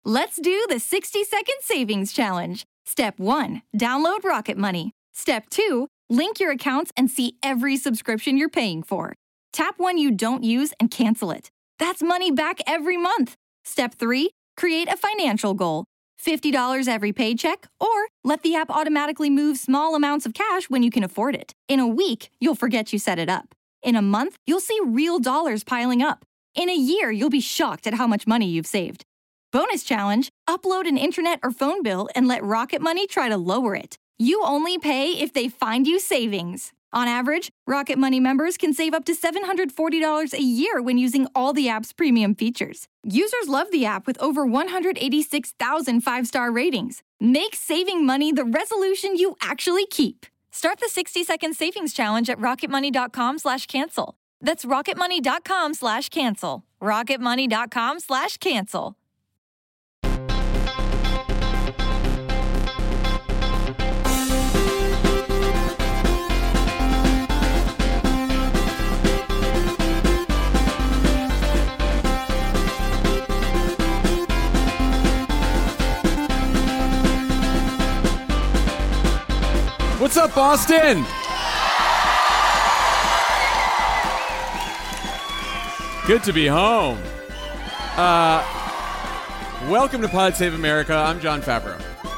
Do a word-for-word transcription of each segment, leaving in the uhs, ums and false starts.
Let's do the sixty second savings challenge. Step one, download Rocket Money. Step two, link your accounts and see every subscription you're paying for. Tap one you don't use and cancel it. That's money back every month. Step three, create a financial goal. fifty dollars every paycheck, or let the app automatically move small amounts of cash when you can afford it. In a week, you'll forget you set it up. In a month, you'll see real dollars piling up. In a year, you'll be shocked at how much money you've saved. Bonus challenge, upload an internet or phone bill and let Rocket Money try to lower it. You only pay if they find you savings. On average, Rocket Money members can save up to seven hundred forty dollars a year when using all the app's premium features. Users love the app with over one hundred eighty-six thousand five-star ratings. Make saving money the resolution you actually keep. Start the sixty second savings challenge at rocketmoney.com slash cancel. That's rocketmoney.com slash cancel. rocketmoney.com slash cancel. What's up, Boston? Good to be home. Uh, welcome to Pod Save America. I'm John Favreau.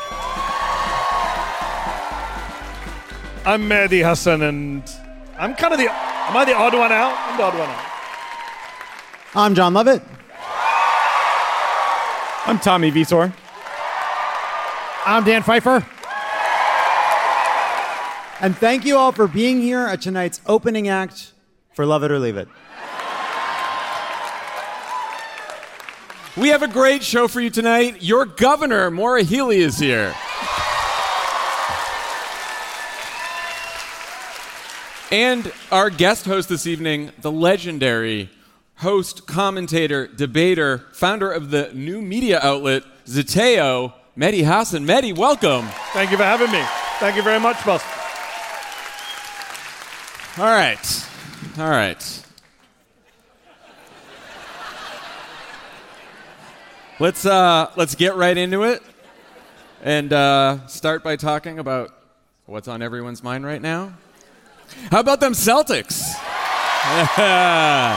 I'm Mehdi Hassan, and I'm kind of the, am I the odd one out? I'm the odd one out. I'm John Lovett. I'm Tommy Visor. I'm Dan Pfeiffer. And thank you all for being here at tonight's opening act for Love It or Leave It. We have a great show for you tonight. Your governor, Maura Healey, is here. And our guest host this evening, the legendary host, commentator, debater, founder of the new media outlet, Zeteo, Mehdi Hassan. Mehdi, welcome. Thank you for having me. Thank you very much, boss. All right. All right. Let's uh, let's get right into it and uh, start by talking about what's on everyone's mind right now. How about them Celtics? Yeah.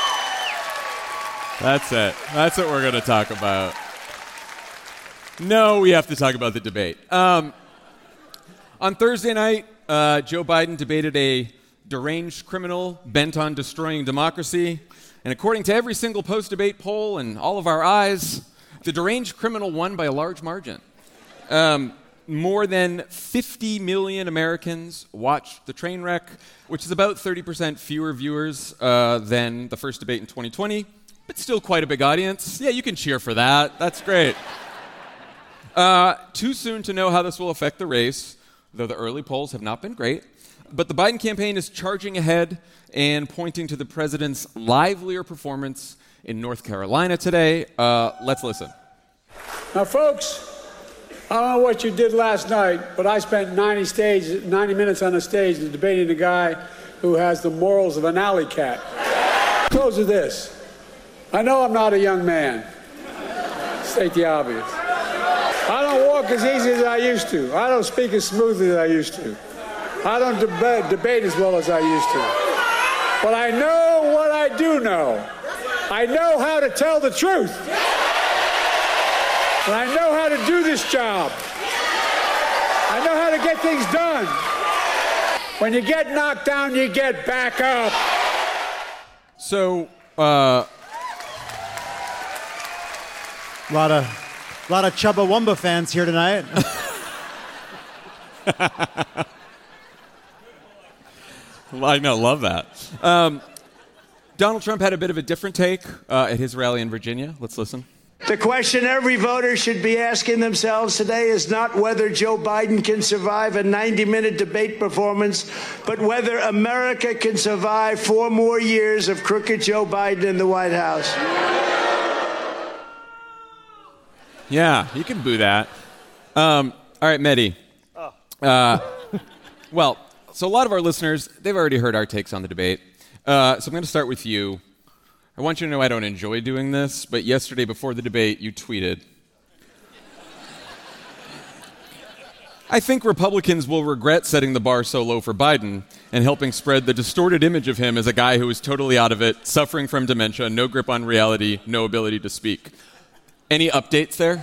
That's it. That's what we're going to talk about. No, we have to talk about the debate. Um, on Thursday night, uh, Joe Biden debated a deranged criminal bent on destroying democracy. And according to every single post-debate poll and all of our eyes, the deranged criminal won by a large margin. Um, more than fifty million Americans watched the train wreck, which is about thirty percent fewer viewers uh, than the first debate in twenty twenty, but still quite a big audience. Yeah, you can cheer for that. That's great. Uh, too soon to know how this will affect the race, though the early polls have not been great. But the Biden campaign is charging ahead and pointing to the president's livelier performance in North Carolina today. Uh, let's listen. Now, folks, I don't know what you did last night, but I spent ninety, stage, ninety minutes on a stage debating a guy who has the morals of an alley cat. Close with this. I know I'm not a young man. State the obvious. I don't walk as easy as I used to. I don't speak as smoothly as I used to. I don't deb- debate as well as I used to. But I know what I do know. I know how to tell the truth. And I know how to do this job. I know how to get things done. When you get knocked down, you get back up. So, uh... A lot of, a lot of Chubbawamba fans here tonight. I know, love that. Um, Donald Trump had a bit of a different take uh, at his rally in Virginia. Let's listen. The question every voter should be asking themselves today is not whether Joe Biden can survive a ninety minute debate performance, but whether America can survive four more years of crooked Joe Biden in the White House. Yeah, you can boo that. Um, all right, Mehdi. Oh. Uh, well, so a lot of our listeners, they've already heard our takes on the debate. Uh, so I'm going to start with you. I want you to know I don't enjoy doing this, but yesterday before the debate, you tweeted, I think Republicans will regret setting the bar so low for Biden and helping spread the distorted image of him as a guy who is totally out of it, suffering from dementia, no grip on reality, no ability to speak. Any updates there?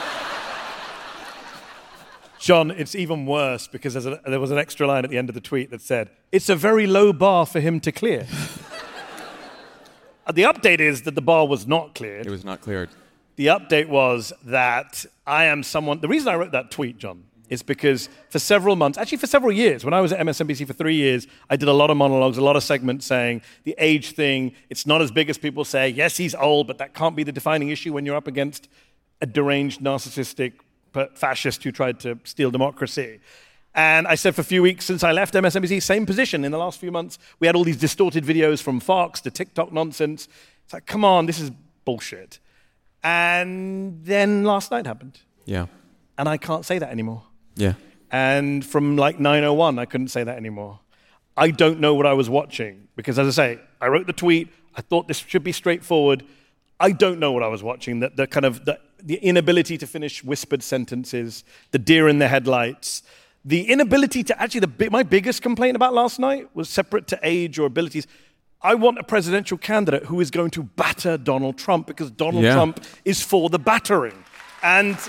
John, it's even worse because there's a, there was an extra line at the end of the tweet that said, it's a very low bar for him to clear. The update is that the bar was not cleared. It was not cleared. The update was that I am someone... The reason I wrote that tweet, John, is because for several months, actually for several years, when I was at M S N B C for three years, I did a lot of monologues, a lot of segments saying the age thing, it's not as big as people say. Yes, he's old, but that can't be the defining issue when you're up against a deranged, narcissistic fascist who tried to steal democracy. And I said for a few weeks since I left M S N B C, same position. In the last few months, we had all these distorted videos from Fox, the TikTok nonsense. It's like, come on, this is bullshit. And then last night happened. Yeah. And I can't say that anymore. Yeah. And from like nine oh one, I couldn't say that anymore. I don't know what I was watching because, as I say, I wrote the tweet. I thought this should be straightforward. I don't know what I was watching. The, the kind of the, the inability to finish whispered sentences, the deer in the headlights, the inability to actually. The my biggest complaint about last night was separate to age or abilities. I want a presidential candidate who is going to batter Donald Trump because Donald yeah. Trump is for the battering, and.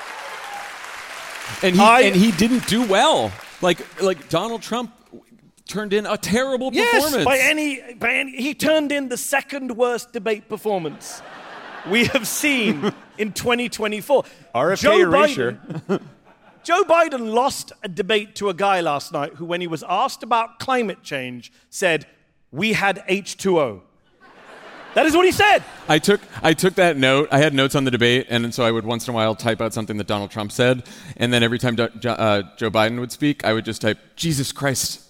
And he, I, and he didn't do well. Like like Donald Trump turned in a terrible performance. Yes, by any, by any, he turned in the second worst debate performance we have seen in twenty twenty-four. R F K Joe erasure. Biden, Joe Biden lost a debate to a guy last night who, when he was asked about climate change, said, "We had H two O." That is what he said. I took I took that note. I had notes on the debate, and so I would once in a while type out something that Donald Trump said, and then every time Do, uh, Joe Biden would speak, I would just type, Jesus Christ.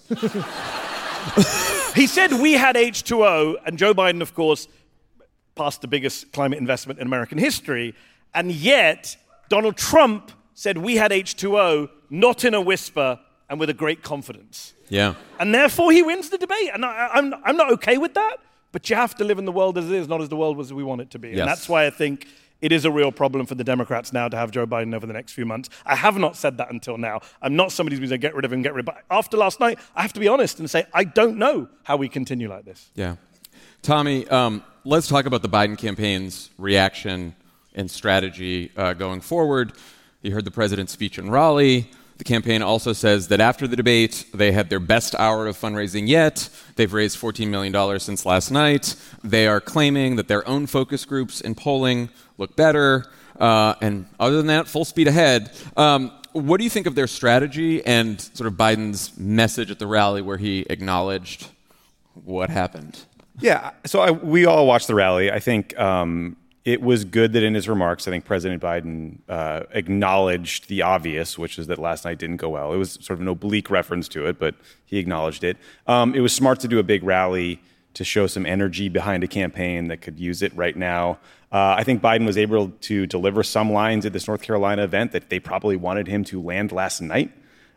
He said we had H two O, and Joe Biden, of course, passed the biggest climate investment in American history, and yet Donald Trump said we had H two O, not in a whisper, and with a great confidence. Yeah. And therefore he wins the debate, and I, I'm, I'm not okay with that. But you have to live in the world as it is, not as the world as we want it to be. Yes. And that's why I think it is a real problem for the Democrats now to have Joe Biden over the next few months. I have not said that until now. I'm not somebody who's going to get rid of him, get rid of him. But after last night, I have to be honest and say, I don't know how we continue like this. Yeah. Tommy, um, let's talk about the Biden campaign's reaction and strategy uh, going forward. You heard the president's speech in Raleigh. The campaign also says that after the debate, they had their best hour of fundraising yet. They've raised fourteen million dollars since last night. They are claiming that their own focus groups in polling look better. Uh, and other than that, full speed ahead. Um, what do you think of their strategy and sort of Biden's message at the rally where he acknowledged what happened? Yeah, so I, we all watched the rally. I think um, it was good that in his remarks, I think President Biden uh, acknowledged the obvious, which is that last night didn't go well. It was sort of an oblique reference to it, but he acknowledged it. Um, it was smart to do a big rally to show some energy behind a campaign that could use it right now. Uh, I think Biden was able to deliver some lines at this North Carolina event that they probably wanted him to land last night.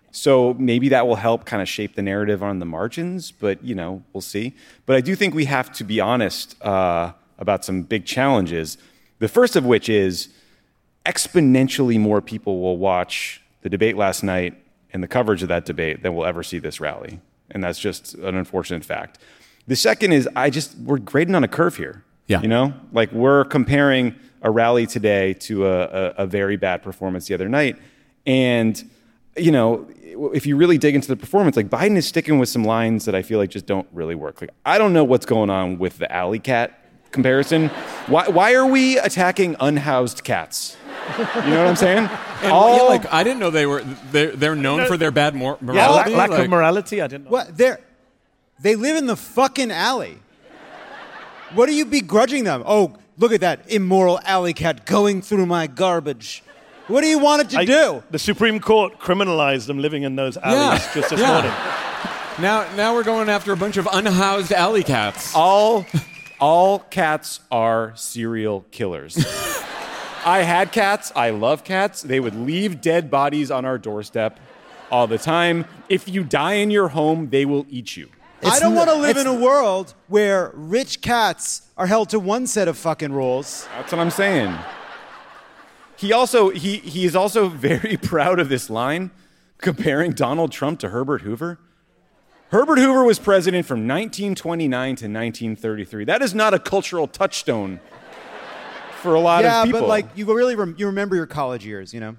So maybe that will help kind of shape the narrative on the margins, but, you know, we'll see. But I do think we have to be honest uh, about some big challenges. The first of which is exponentially more people will watch the debate last night and the coverage of that debate than will ever see this rally. And that's just an unfortunate fact. The second is I just, we're grading on a curve here. Yeah. You know, like we're comparing a rally today to a, a, a very bad performance the other night. And, you know, if you really dig into the performance, like Biden is sticking with some lines that I feel like just don't really work. Like, I don't know what's going on with the alley cat comparison. Why, why are we attacking unhoused cats? You know what I'm saying? And, All, yeah, like I didn't know they were. They're, they're known for their bad mor- Yeah, morality. lack, lack like, of morality, I didn't know. What? They're, they live in the fucking alley. What are you begrudging them? Oh, look at that immoral alley cat going through my garbage. What do you want it to I, do? The Supreme Court criminalized them living in those alleys Yeah, just this yeah. morning. Now, now we're going after a bunch of unhoused alley cats. all, all cats are serial killers. I had cats. I love cats. They would leave dead bodies on our doorstep all the time. If you die in your home, they will eat you. I don't n- want to live it's- in a world where rich cats are held to one set of fucking rules. That's what I'm saying. He also he he is also very proud of this line. comparing Donald Trump to Herbert Hoover? Herbert Hoover was president from nineteen twenty-nine to nineteen thirty-three. That is not a cultural touchstone for a lot yeah, of people. Yeah, but like you really rem- you remember your college years, you know?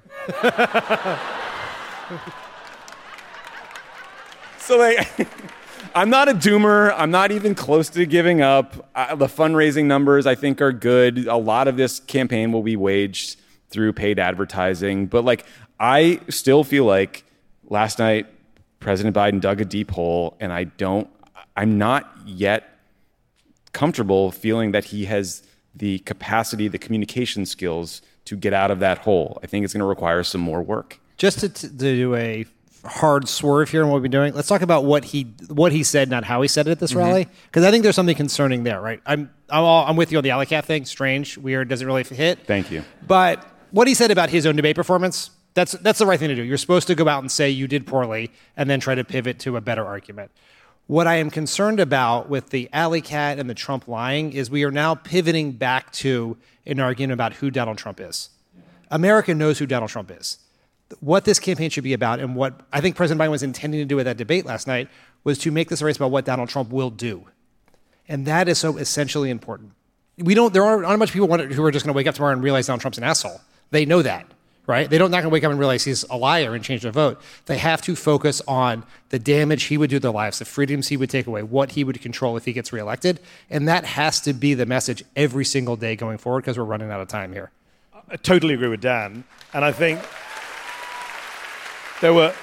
So like, I'm not a doomer. I'm not even close to giving up. I, the fundraising numbers I think are good. A lot of this campaign will be waged through paid advertising. But like, I still feel like last night President Biden dug a deep hole, and I don't, I'm not yet comfortable feeling that he has the capacity, the communication skills to get out of that hole. I think it's going to require some more work. Just to, to do a hard swerve here in what we're doing, let's talk about what he what he said, not how he said it at this mm-hmm. rally, because I think there's something concerning there, right? I'm I'm, all, I'm with you on the Alley Cat thing. Strange, weird, doesn't really hit. Thank you. But what he said about his own debate performance, that's that's the right thing to do. You're supposed to go out and say you did poorly and then try to pivot to a better argument. What I am concerned about with the Alley Cat and the Trump lying is we are now pivoting back to an argument about who Donald Trump is. America knows who Donald Trump is. What this campaign should be about, and what I think President Biden was intending to do with that debate last night, was to make this a race about what Donald Trump will do. And that is so essentially important. We don't, there aren't, aren't much people who are just going to wake up tomorrow and realize Donald Trump's an asshole. They know that, right? They don't not going to wake up and realize he's a liar and change their vote. They have to focus on the damage he would do to their lives, the freedoms he would take away, what he would control if he gets reelected. And that has to be the message every single day going forward, because we're running out of time here. I totally agree with Dan. And I think There were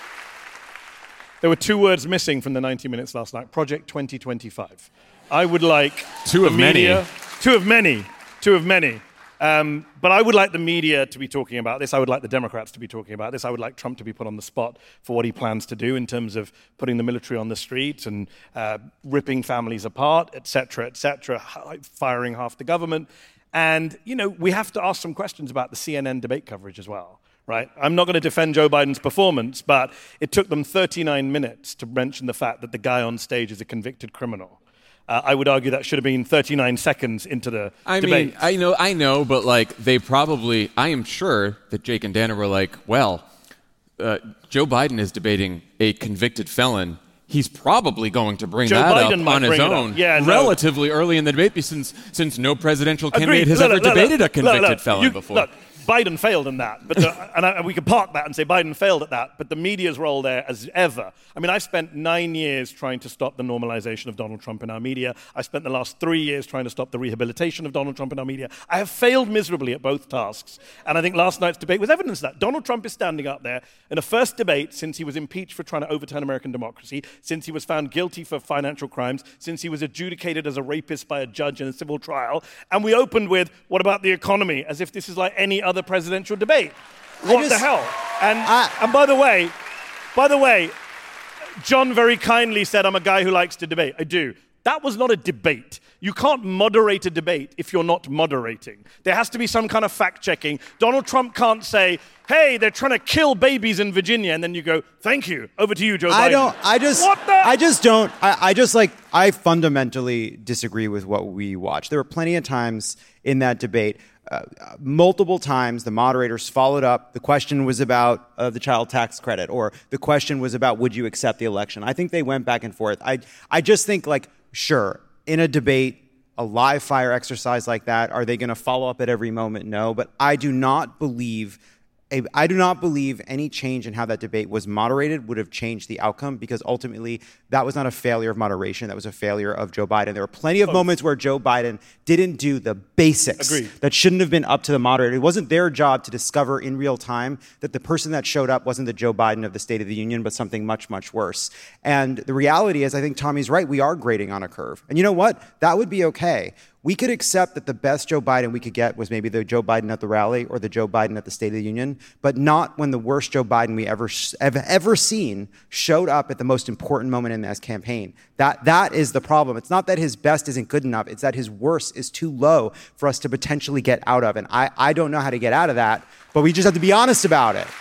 there were two words missing from the ninety minutes last night. Project twenty twenty-five. I would like two of media, many, two of many, two of many. Um, but I would like the media to be talking about this. I would like the Democrats to be talking about this. I would like Trump to be put on the spot for what he plans to do in terms of putting the military on the streets and uh, ripping families apart, et cetera, et cetera, firing half the government. And you know, we have to ask some questions about the C N N debate coverage as well. Right? I'm not going to defend Joe Biden's performance, but it took them thirty-nine minutes to mention the fact that the guy on stage is a convicted criminal. Uh, I would argue that should have been thirty-nine seconds into the I debate. mean, I know, I know, but like they probably, I am sure that Jake and Dana were like, well, uh, Joe Biden is debating a convicted felon. He's probably going to bring Joe that Biden up might on his bring it own up. Yeah, no. relatively early in the debate, since since no presidential candidate Agreed. has Look, ever look, look, debated look, a convicted look, look. felon You- before. Look, Biden failed in that, but the, and, I, and we can park that and say Biden failed at that, but the media's role there as ever. I mean, I spent nine years trying to stop the normalization of Donald Trump in our media. I spent the last three years trying to stop the rehabilitation of Donald Trump in our media. I have failed miserably at both tasks, and I think last night's debate was evidence of that. Donald Trump is standing up there in a first debate since he was impeached for trying to overturn American democracy, since he was found guilty for financial crimes, since he was adjudicated as a rapist by a judge in a civil trial, and we opened with, what about the economy, as if this is like any other presidential debate. What just, the hell? And I, and by the way, by the way, John very kindly said I'm a guy who likes to debate. I do. That was not a debate. You can't moderate a debate if you're not moderating. There has to be some kind of fact-checking. Donald Trump can't say, hey, they're trying to kill babies in Virginia, and then you go, thank you, over to you, Joe Biden. I don't, I just, what the? I just don't, I, I just like, I fundamentally disagree with what we watched. There were plenty of times in that debate, uh, multiple times the moderators followed up. The question was about uh, the child tax credit, or the question was about, would you accept the election? I think they went back and forth. I, I just think like, sure, in a debate, a live fire exercise like that, are they going to follow up at every moment? No, but I do not believe I do not believe any change in how that debate was moderated would have changed the outcome, because ultimately that was not a failure of moderation. That was a failure of Joe Biden. There were plenty of oh. moments where Joe Biden didn't do the basics Agreed. that shouldn't have been up to the moderator. It wasn't their job to discover in real time that the person that showed up wasn't the Joe Biden of the State of the Union, but something much, much worse. And the reality is, I think Tommy's right. We are grading on a curve. And you know what? That would be okay. We could accept that the best Joe Biden we could get was maybe the Joe Biden at the rally or the Joe Biden at the State of the Union, but not when the worst Joe Biden we ever have ever seen showed up at the most important moment in this campaign. That that is the problem. It's not that his best isn't good enough. It's that his worst is too low for us to potentially get out of. And I, I don't know how to get out of that, but we just have to be honest about it.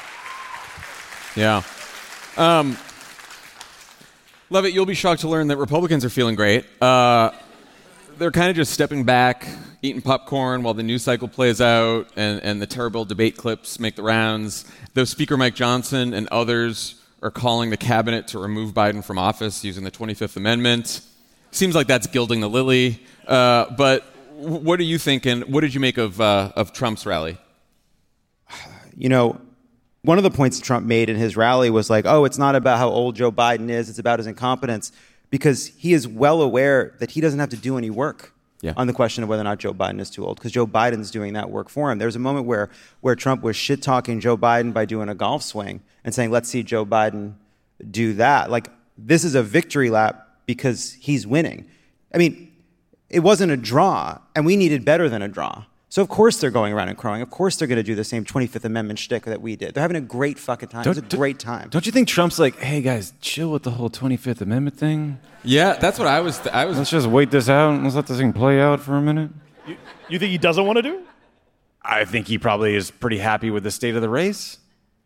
Yeah. Um, Levitt, you'll be shocked to learn that Republicans are feeling great. Uh, they're kind of just stepping back, eating popcorn while the news cycle plays out and, and the terrible debate clips make the rounds. Though Speaker Mike Johnson and others are calling the cabinet to remove Biden from office using the twenty-fifth Amendment. Seems like that's gilding the lily. Uh, but what are you thinking? What did you make of uh, of Trump's rally? You know, one of the points Trump made in his rally was like, oh, it's not about how old Joe Biden is. It's about his incompetence, because he is well aware that he doesn't have to do any work yeah. on the question of whether or not Joe Biden is too old, because Joe Biden's doing that work for him. There was a moment where, where Trump was shit-talking Joe Biden by doing a golf swing and saying, let's see Joe Biden do that. Like, this is a victory lap because he's winning. I mean, it wasn't a draw, and we needed better than a draw. So of course they're going around and crowing. Of course they're going to do the same twenty-fifth Amendment shtick that we did. They're having a great fucking time. Don't, it was a great time. Don't you think Trump's like, hey guys, chill with the whole twenty-fifth Amendment thing? Yeah, that's what I was. Th- I was. Let's just wait this out and let's let this thing play out for a minute. You, you think he doesn't want to do it? I think he probably is pretty happy with the state of the race.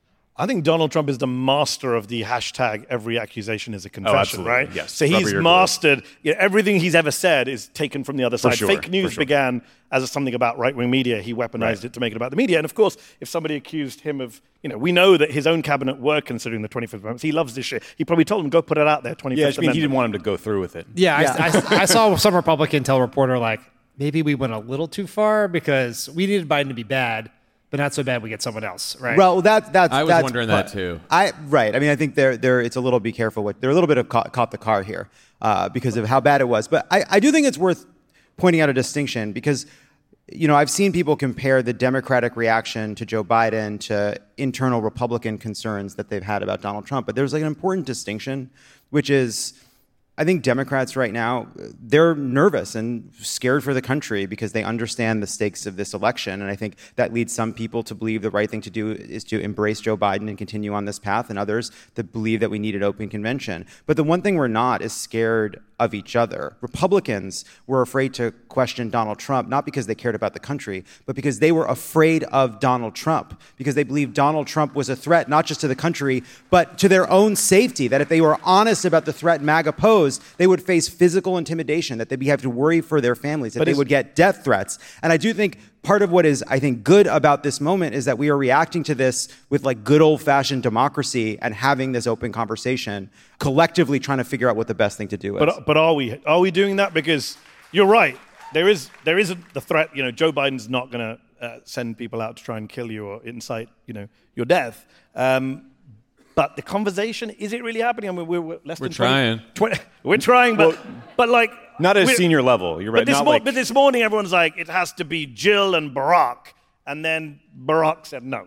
I think Donald Trump is the master of the hashtag every accusation is a confession, oh, right? Yes. So he's mastered, you know, everything he's ever said is taken from the other side. Sure, Fake news sure. began as something about right-wing media. He weaponized right. it to make it about the media. And of course, if somebody accused him of, you know, we know that his own cabinet were considering the twenty-fifth Amendment. He loves this shit. He probably told them, go put it out there, twenty-fifth Yeah, I Amendment. mean, he didn't want him to go through with it. Yeah, yeah. I, I, I saw some Republican tell a reporter, like, maybe we went a little too far because we needed Biden to be bad, but not so bad we get someone else, right? Well, that, that's I was that's, wondering that too. I right. I mean, I think they're they're it's a little be careful what they're a little bit of caught, caught the car here uh, because of how bad it was. But I, I do think it's worth pointing out a distinction because, you know, I've seen people compare the Democratic reaction to Joe Biden to internal Republican concerns that they've had about Donald Trump. But there's like an important distinction, which is, I think Democrats right now, they're nervous and scared for the country because they understand the stakes of this election. And I think that leads some people to believe the right thing to do is to embrace Joe Biden and continue on this path, and others that believe that we need an open convention. But the one thing we're not is scared of each other. Republicans were afraid to question Donald Trump, not because they cared about the country, but because they were afraid of Donald Trump, because they believed Donald Trump was a threat, not just to the country, but to their own safety, that if they were honest about the threat MAGA posed, they would face physical intimidation, that they'd have to worry for their families, that but they would get death threats. And I do think part of what is, I think, good about this moment is that we are reacting to this with like good old-fashioned democracy and having this open conversation, collectively trying to figure out what the best thing to do is. But but are we are we doing that? Because you're right. There is there is a, the threat. You know, Joe Biden's not going to uh, send people out to try and kill you or incite, you know, your death. Um, but the conversation, is it really happening? I mean, we're, we're less we're than trying. twenty, twenty, we're trying, but well, but like not at a senior level. You're right. But this, not mo- like, but this morning, everyone's like, it has to be Jill and Barack, and then Barack said no.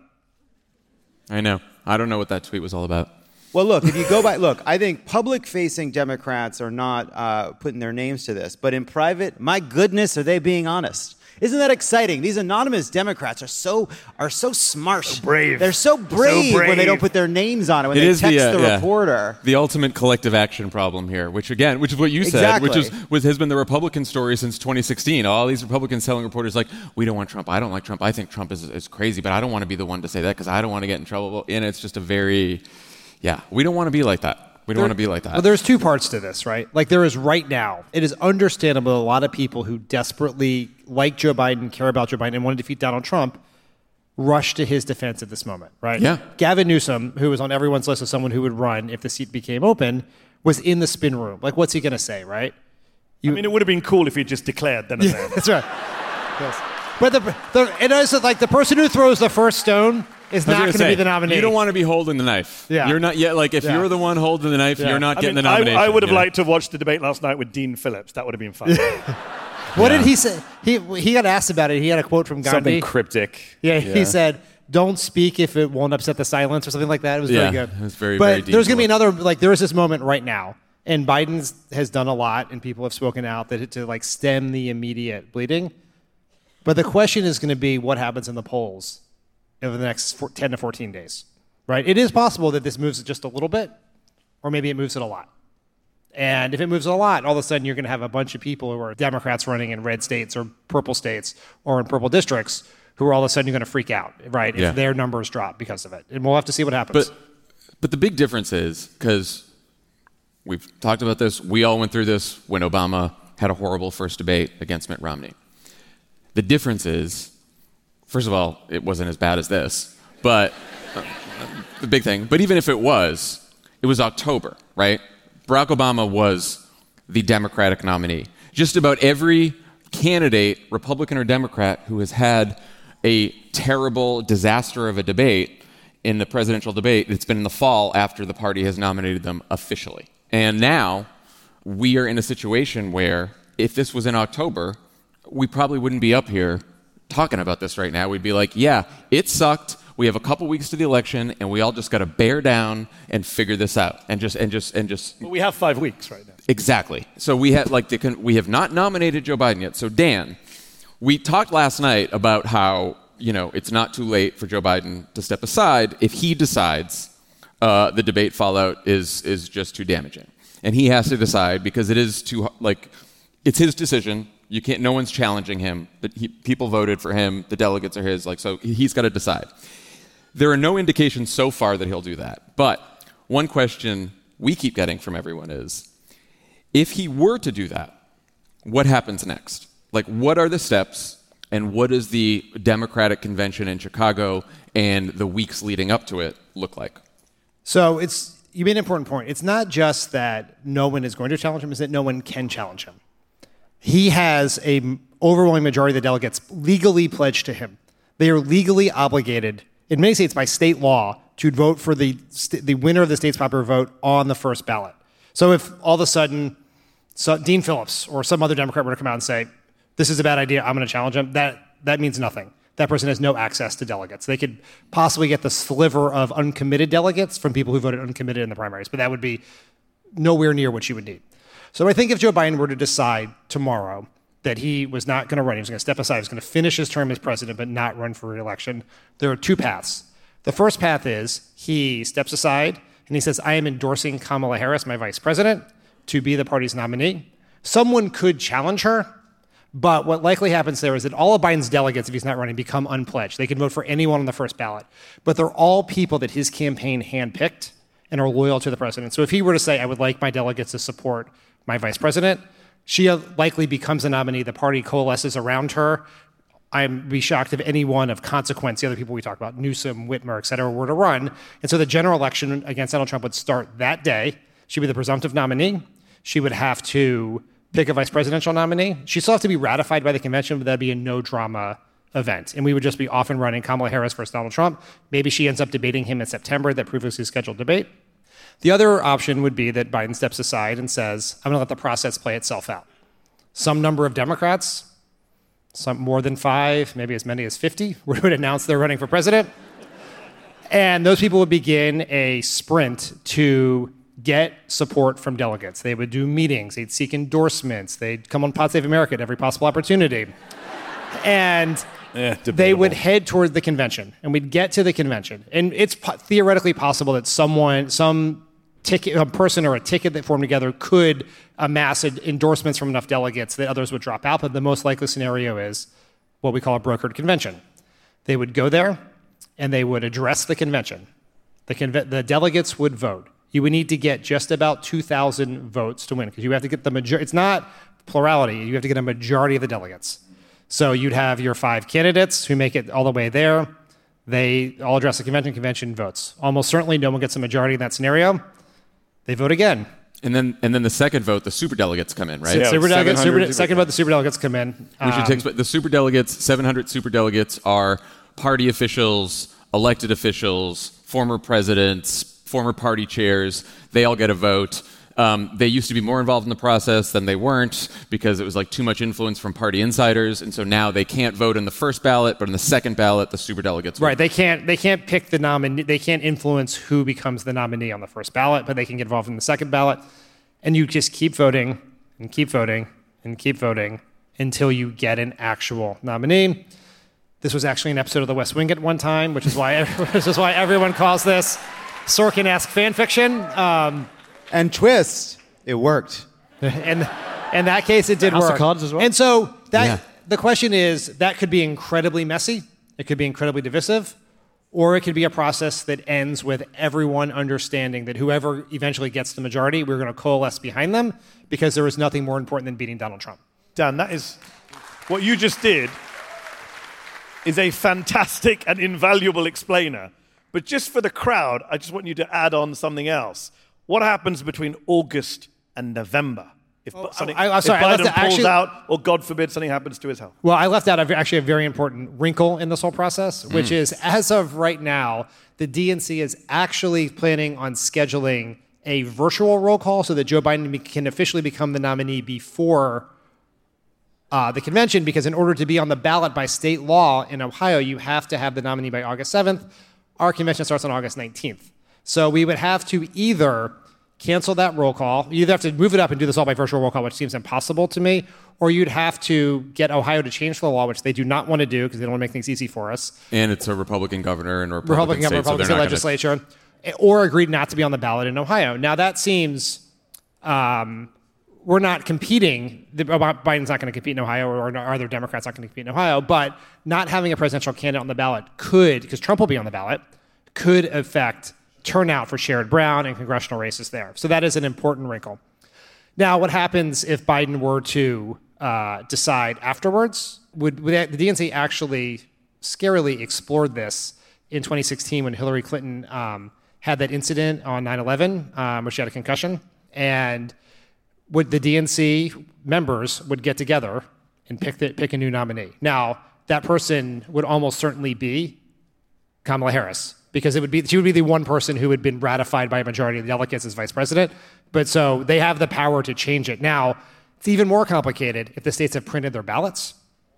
I know. I don't know what that tweet was all about. Well, look, if you go by, look, I think public-facing Democrats are not uh, putting their names to this, but in private, my goodness, are they being honest? Isn't that exciting? These anonymous Democrats are so are so smart. So brave. They're so brave, so brave when they don't put their names on it, when it they is text the, uh, the yeah, reporter. The ultimate collective action problem here, which again, which is what you said, exactly. which is was, has been the Republican story since twenty sixteen. All these Republicans telling reporters like, we don't want Trump, I don't like Trump, I think Trump is, is crazy, but I don't want to be the one to say that because I don't want to get in trouble. And it's just a very, yeah, we don't want to be like that. We don't there, want to be like that. Well, there's two parts to this, right? Like there is right now, it is understandable a lot of people who desperately like Joe Biden, care about Joe Biden, and want to defeat Donald Trump, rush to his defense at this moment, right? Yeah. Gavin Newsom, who was on everyone's list of someone who would run if the seat became open, was in the spin room. Like, what's he going to say, right? You, I mean, it would have been cool if he just declared then and yeah, there. That's right. Yes. But the, the it is like the person who throws the first stone is not going to be the nominee. You don't want to be holding the knife. Yeah. You're not yet like if yeah. you're the one holding the knife, yeah. you're not I getting mean, the nomination. I, I would have you know? liked to have watched the debate last night with Dean Phillips. That would have been fun. What yeah. did he say? He he got asked about it. He had a quote from Gandhi. Something cryptic. Yeah, yeah, he said, "Don't speak if it won't upset the silence," or something like that. It was yeah, very good. It was very, but very deep. there's going to be another, like, there is this moment right now, and Biden has done a lot, and people have spoken out that to like stem the immediate bleeding. But the question is going to be what happens in the polls over the next ten to fourteen days, right? It is possible that this moves it just a little bit, or maybe it moves it a lot. And if it moves a lot, all of a sudden you're going to have a bunch of people who are Democrats running in red states or purple states or in purple districts who are all of a sudden going to freak out, right, if yeah. their numbers drop because of it. And we'll have to see what happens. But, but the big difference is, because we've talked about this, we all went through this when Obama had a horrible first debate against Mitt Romney. The difference is, first of all, it wasn't as bad as this, but uh, the big thing. But even if it was, it was October, right? Barack Obama was the Democratic nominee. Just about every candidate, Republican or Democrat, who has had a terrible disaster of a debate in the presidential debate, it's been in the fall after the party has nominated them officially. And now we are in a situation where if this was in October, we probably wouldn't be up here talking about this right now. We'd be like, yeah, it sucked. We have a couple weeks to the election, and we all just got to bear down and figure this out, and just and just and just. But we have five weeks right now. Exactly. So we had like the, we have not nominated Joe Biden yet. So Dan, we talked last night about how you know it's not too late for Joe Biden to step aside if he decides uh, the debate fallout is is just too damaging, and he has to decide because it is too like it's his decision. You can't. No one's challenging him. But he, people voted for him. The delegates are his. Like so, he's got to decide. There are no indications so far that he'll do that. But one question we keep getting from everyone is, if he were to do that, what happens next? Like, what are the steps, and what does the Democratic convention in Chicago and the weeks leading up to it look like? So it's you made an important point. It's not just that no one is going to challenge him; it's that no one can challenge him. He has a overwhelming majority of the delegates legally pledged to him. They are legally obligated, in many states by state law, to vote for the the winner of the state's popular vote on the first ballot. So if all of a sudden so Dean Phillips or some other Democrat were to come out and say, this is a bad idea, I'm going to challenge him, that, that means nothing. That person has no access to delegates. They could possibly get the sliver of uncommitted delegates from people who voted uncommitted in the primaries, but that would be nowhere near what you would need. So I think if Joe Biden were to decide tomorrow that he was not going to run, he was going to step aside, he was going to finish his term as president but not run for re-election, there are two paths. The first path is he steps aside and he says, I am endorsing Kamala Harris, my vice president, to be the party's nominee. Someone could challenge her, but what likely happens there is that all of Biden's delegates, if he's not running, become unpledged. They can vote for anyone on the first ballot, but they're all people that his campaign handpicked and are loyal to the president. So if he were to say, I would like my delegates to support my vice president, she likely becomes a nominee. The party coalesces around her. I'd be shocked if anyone of consequence, the other people we talked about, Newsom, Whitmer, et cetera, were to run. And so the general election against Donald Trump would start that day. She'd be the presumptive nominee. She would have to pick a vice presidential nominee. She'd still have to be ratified by the convention, but that'd be a no-drama event. And we would just be off and running Kamala Harris versus Donald Trump. Maybe she ends up debating him in September, that previously scheduled debate. The other option would be that Biden steps aside and says, I'm going to let the process play itself out. Some number of Democrats, some more than five, maybe as many as fifty, would announce they're running for president. And those people would begin a sprint to get support from delegates. They would do meetings, they'd seek endorsements, they'd come on Pod Save America at every possible opportunity. And eh, they would head toward the convention, and we'd get to the convention. And it's po- theoretically possible that someone, some ticket, a person or a ticket that formed together could amass endorsements from enough delegates that others would drop out. But the most likely scenario is what we call a brokered convention. They would go there, and they would address the convention. The, conve- the delegates would vote. You would need to get just about two thousand votes to win, because you have to get the majority. It's not plurality. You have to get a majority of the delegates. So you'd have your five candidates who make it all the way there. They all address the convention. Convention votes. Almost certainly no one gets a majority in that scenario. They vote again. And then and then the second vote, the superdelegates come in, right? Yeah, superdelegates, super, second vote, the superdelegates come in. We should Um, take the superdelegates, seven hundred superdelegates are party officials, elected officials, former presidents, former party chairs. They all get a vote. Um, they used to be more involved in the process than they weren't because it was like too much influence from party insiders, and so now they can't vote in the first ballot, but in the second ballot, the superdelegates. Right, they can't they can't pick the nominee. They can't influence who becomes the nominee on the first ballot, but they can get involved in the second ballot, and you just keep voting and keep voting and keep voting until you get an actual nominee. This was actually an episode of The West Wing at one time, which is why which is why everyone calls this Sorkin-esque fan fiction. Um, And twist, it worked. And in that case, it did House of work. Cards as well? And so that Yeah. the question is, that could be incredibly messy. It could be incredibly divisive. or it could be a process that ends with everyone understanding that whoever eventually gets the majority, we're going to coalesce behind them because there is nothing more important than beating Donald Trump. Dan, that is what you just did is a fantastic and invaluable explainer. But just for the crowd, I just want you to add on something else. What happens between August and November? If, oh, something, I, I'm sorry, if I Biden left pulls actually, out, or God forbid, something happens to his health? Well, I left out a, actually a very important wrinkle in this whole process, which mm. is, as of right now, the D N C is actually planning on scheduling a virtual roll call so that Joe Biden can officially become the nominee before uh, the convention, because in order to be on the ballot by state law in Ohio, you have to have the nominee by August seventh. Our convention starts on August nineteenth. So we would have to either cancel that roll call. You either have to move it up and do this all by virtual roll call, which seems impossible to me, or you'd have to get Ohio to change the law, which they do not want to do because they don't want to make things easy for us. And it's a Republican governor and a Republican, Republican governor, state, Republican so state legislature, gonna... or agreed not to be on the ballot in Ohio. Now that seems, um, we're not competing. Biden's not going to compete in Ohio, or other Democrats not going to compete in Ohio, but not having a presidential candidate on the ballot could, because Trump will be on the ballot, could affect turnout for Sherrod Brown and congressional races there. So that is an important wrinkle. Now, what happens if Biden were to uh, decide afterwards? Would, would the D N C actually scarily explored this in twenty sixteen when Hillary Clinton um, had that incident on nine eleven, um, where she had a concussion, and would the D N C members would get together and pick the, pick a new nominee. Now, that person would almost certainly be Kamala Harris, because it would be she would be the one person who had been ratified by a majority of the delegates as vice president. But so they have the power to change it. Now, it's even more complicated if the states have printed their ballots.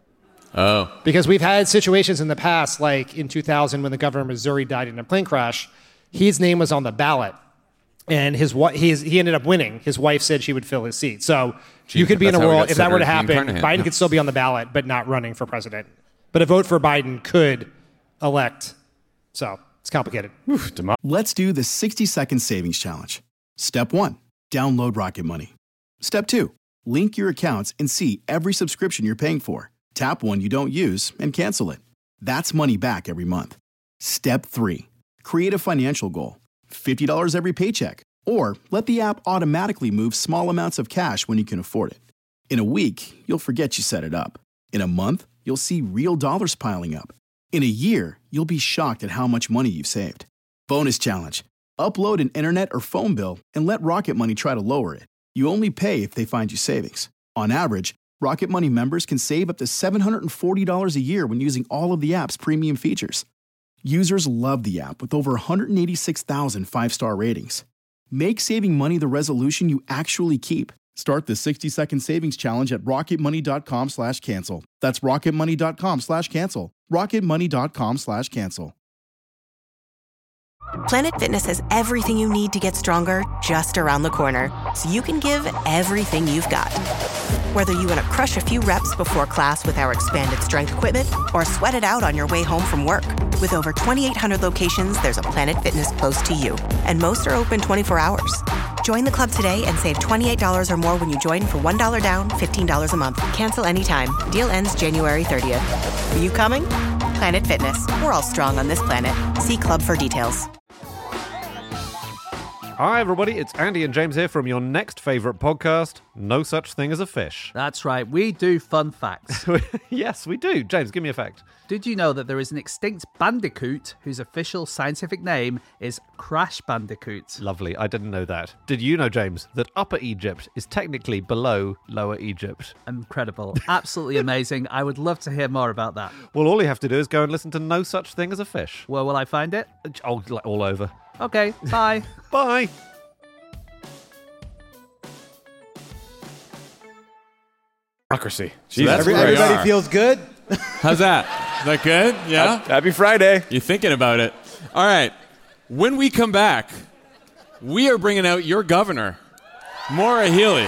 Oh. Because we've had situations in the past, like in two thousand when the governor of Missouri died in a plane crash, his name was on the ballot. And his his he ended up winning. His wife said she would fill his seat. So Gee, you could be in a world, if that were to happen, Biden could still be on the ballot, but not running for president. But a vote for Biden could elect. So it's complicated. Oof, Let's do the sixty-second savings challenge. Step one, download Rocket Money. Step two, link your accounts and see every subscription you're paying for. Tap one you don't use and cancel it. That's money back every month. Step three, create a financial goal. fifty dollars every paycheck. Or let the app automatically move small amounts of cash when you can afford it. In a week, you'll forget you set it up. In a month, you'll see real dollars piling up. In a year, you'll be shocked at how much money you've saved. Bonus challenge. Upload an internet or phone bill and let Rocket Money try to lower it. You only pay if they find you savings. On average, Rocket Money members can save up to seven hundred forty dollars a year when using all of the app's premium features. Users love the app with over one hundred eighty-six thousand five-star ratings. Make saving money the resolution you actually keep. Start the sixty-second savings challenge at rocketmoney.com slash cancel. That's rocketmoney.com slash cancel. rocketmoney.com slash cancel. Planet Fitness has everything you need to get stronger just around the corner, so you can give everything you've got. Whether you want to crush a few reps before class with our expanded strength equipment or sweat it out on your way home from work. With over twenty-eight hundred locations, there's a Planet Fitness close to you, and most are open twenty-four hours. Join the club today and save twenty-eight dollars or more when you join for one dollar down, fifteen dollars a month. Cancel anytime. Deal ends January thirtieth. Are you coming? Planet Fitness. We're all strong on this planet. See club for details. Hi, everybody. It's Andy and James here from your next favourite podcast, No Such Thing as a Fish. That's right. We do fun facts. Yes, we do. James, give me a fact. Did you know that there is an extinct bandicoot whose official scientific name is Crash Bandicoot? Lovely. I didn't know that. Did you know, James, that Upper Egypt is technically below Lower Egypt? Incredible. Absolutely amazing. I would love to hear more about that. Well, all you have to do is go and listen to No Such Thing as a Fish. Where will I find it? Oh, all over. Okay, bye. Bye. Democracy. So Every, everybody feels good? How's that? Is that good? Yeah? Happy Friday. You're thinking about it. All right. When we come back, we are bringing out your governor, Maura Healey.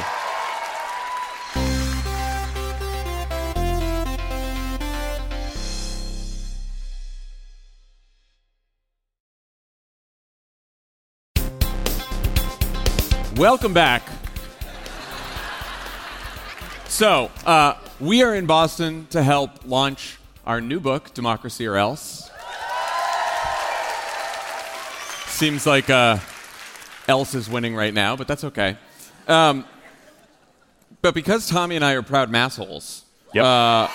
Welcome back. So, uh, we are in Boston to help launch our new book, Democracy or Else. seems like uh, Else is winning right now, but that's okay. Um, but because Tommy and I are proud massholes, yep. uh,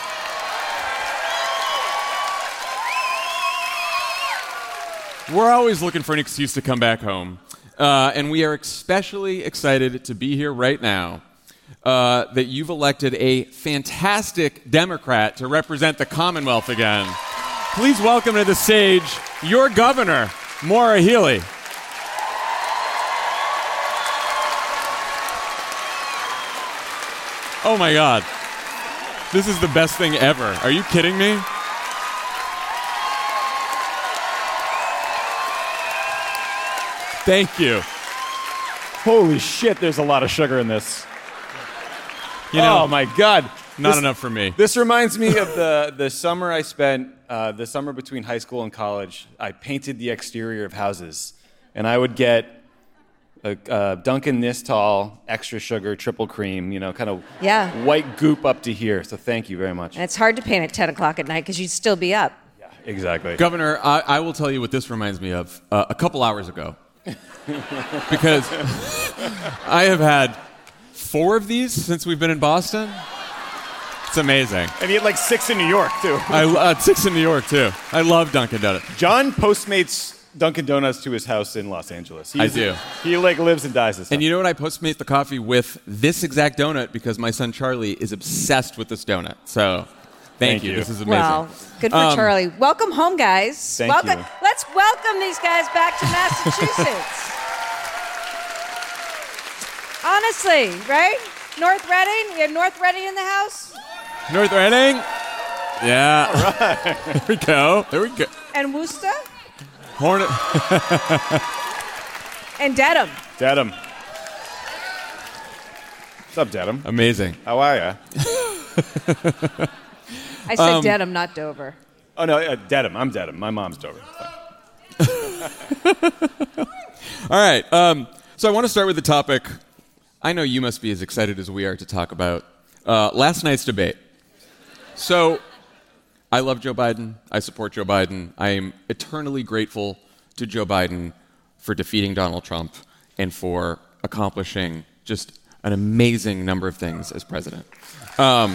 we're always looking for an excuse to come back home. Uh, and we are especially excited to be here right now uh, that you've elected a fantastic Democrat to represent the Commonwealth again. Please welcome to the stage your governor, Maura Healey. Oh my God. This is the best thing ever. Are you kidding me? Thank you. Holy shit, there's a lot of sugar in this. You know, oh my God. Not this, enough for me. This reminds me of the, the summer I spent, uh, the summer between high school and college. I painted the exterior of houses. And I would get a, a Dunkin' this tall, extra sugar, triple cream, you know, kind of yeah. white goop up to here. So thank you very much. And it's hard to paint at ten o'clock at night because you'd still be up. Yeah, exactly. Governor, I, I will tell you what this reminds me of. Uh, a couple hours ago. Because I have had four of these since we've been in Boston. It's amazing. And he had like six in New York, too. I uh, six in New York, too. I love Dunkin' Donuts. John Postmates Dunkin' Donuts to his house in Los Angeles. He's, I do. He like lives and dies this And time. you know what? I Postmate the coffee with this exact donut because my son Charlie is obsessed with this donut. So... Thank, Thank you. you. This is amazing. Well, good for um, Charlie. Welcome home, guys. Thank welcome. you. Let's welcome these guys back to Massachusetts. Honestly, right? North Reading? We have North Reading in the house? North Reading? Yeah. All right. There we go. There we go. And Worcester? Hornet. And Dedham. Dedham. What's up, Dedham? Amazing. How are ya? I said um, Dedham, not Dover. Oh, no, uh, Dedham. I'm Dedham. My mom's Dover. All right. Um, so I want to start with the topic I know you must be as excited as we are to talk about uh, last night's debate. So I love Joe Biden. I support Joe Biden. I am eternally grateful to Joe Biden for defeating Donald Trump and for accomplishing just an amazing number of things as president. Um,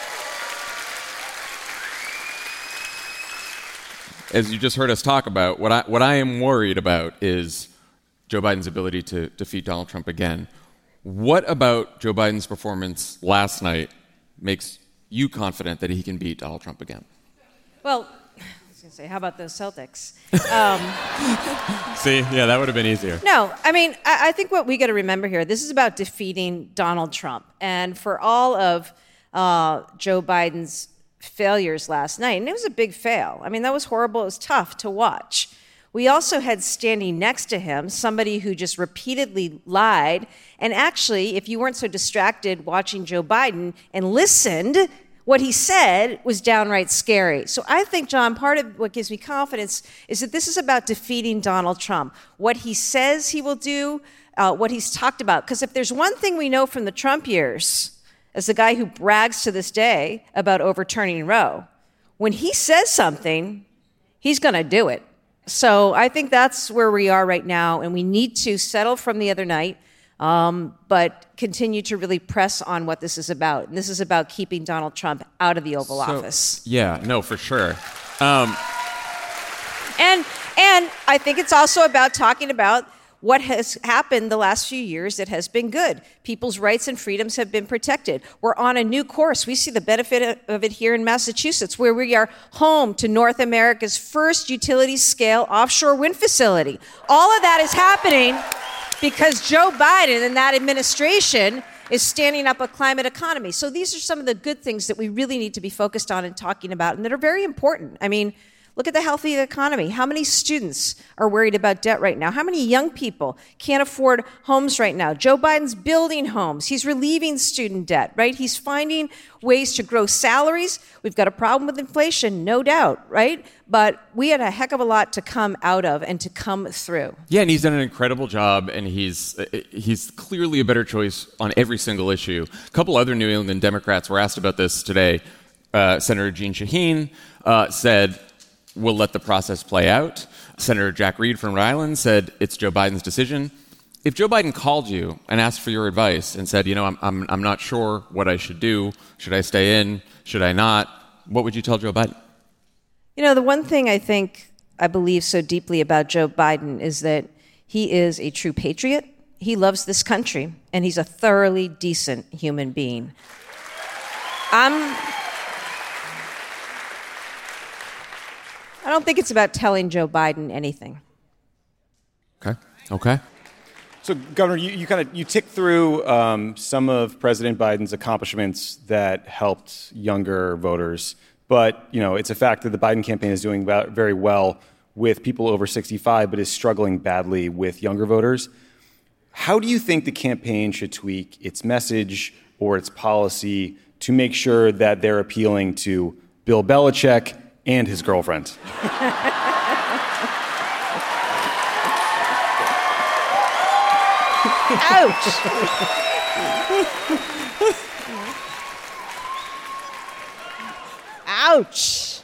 as you just heard us talk about, what I, what I am worried about is Joe Biden's ability to defeat Donald Trump again. What about Joe Biden's performance last night makes you confident that he can beat Donald Trump again? Well, I was going to say, how about those Celtics? Um, See, yeah, that would have been easier. No, I mean, I, I think what we got to remember here, this is about defeating Donald Trump. And for all of uh, Joe Biden's failures last night, and it was a big fail. I mean, that was horrible. It was tough to watch. We also had standing next to him somebody who just repeatedly lied. And actually, if you weren't so distracted watching Joe Biden and listened, what he said was downright scary. So I think, John, part of what gives me confidence is that this is about defeating Donald Trump. What he says he will do, uh, what he's talked about. Because if there's one thing we know from the Trump years, as the guy who brags to this day about overturning Roe, when he says something, he's going to do it. So I think that's where we are right now, and we need to settle from the other night, um, but continue to really press on what this is about. And this is about keeping Donald Trump out of the Oval so, Office. Yeah, no, for sure. Um, and and I think it's also about talking about what has happened the last few years that has been good. People's rights and freedoms have been protected. We're on a new course. We see the benefit of it here in Massachusetts, where we are home to North America's first utility-scale offshore wind facility. All of that is happening because Joe Biden and that administration is standing up a climate economy. So these are some of the good things that we really need to be focused on and talking about, and that are very important. I mean, look at the health of the economy. How many students are worried about debt right now? How many young people can't afford homes right now? Joe Biden's building homes. He's relieving student debt, right? He's finding ways to grow salaries. We've got a problem with inflation, no doubt, right? But we had a heck of a lot to come out of and to come through. Yeah, and he's done an incredible job, and he's he's clearly a better choice on every single issue. A couple other New England Democrats were asked about this today. Uh, Senator Jeanne Shaheen uh, said, we'll let the process play out. Senator Jack Reed from Rhode Island said it's Joe Biden's decision. If Joe Biden called you and asked for your advice and said, you know, I'm, I'm, I'm not sure what I should do. Should I stay in? Should I not? What would you tell Joe Biden? You know, the one thing I think I believe so deeply about Joe Biden is that he is a true patriot. He loves this country, and he's a thoroughly decent human being. I'm... I don't think it's about telling Joe Biden anything. Okay. Okay. So, Governor, you, you kind of you tick through um, some of President Biden's accomplishments that helped younger voters, but you know it's a fact that the Biden campaign is doing very well with people over sixty-five, but is struggling badly with younger voters. How do you think the campaign should tweak its message or its policy to make sure that they're appealing to Bill Belichick and his girlfriend? Ouch! Ouch!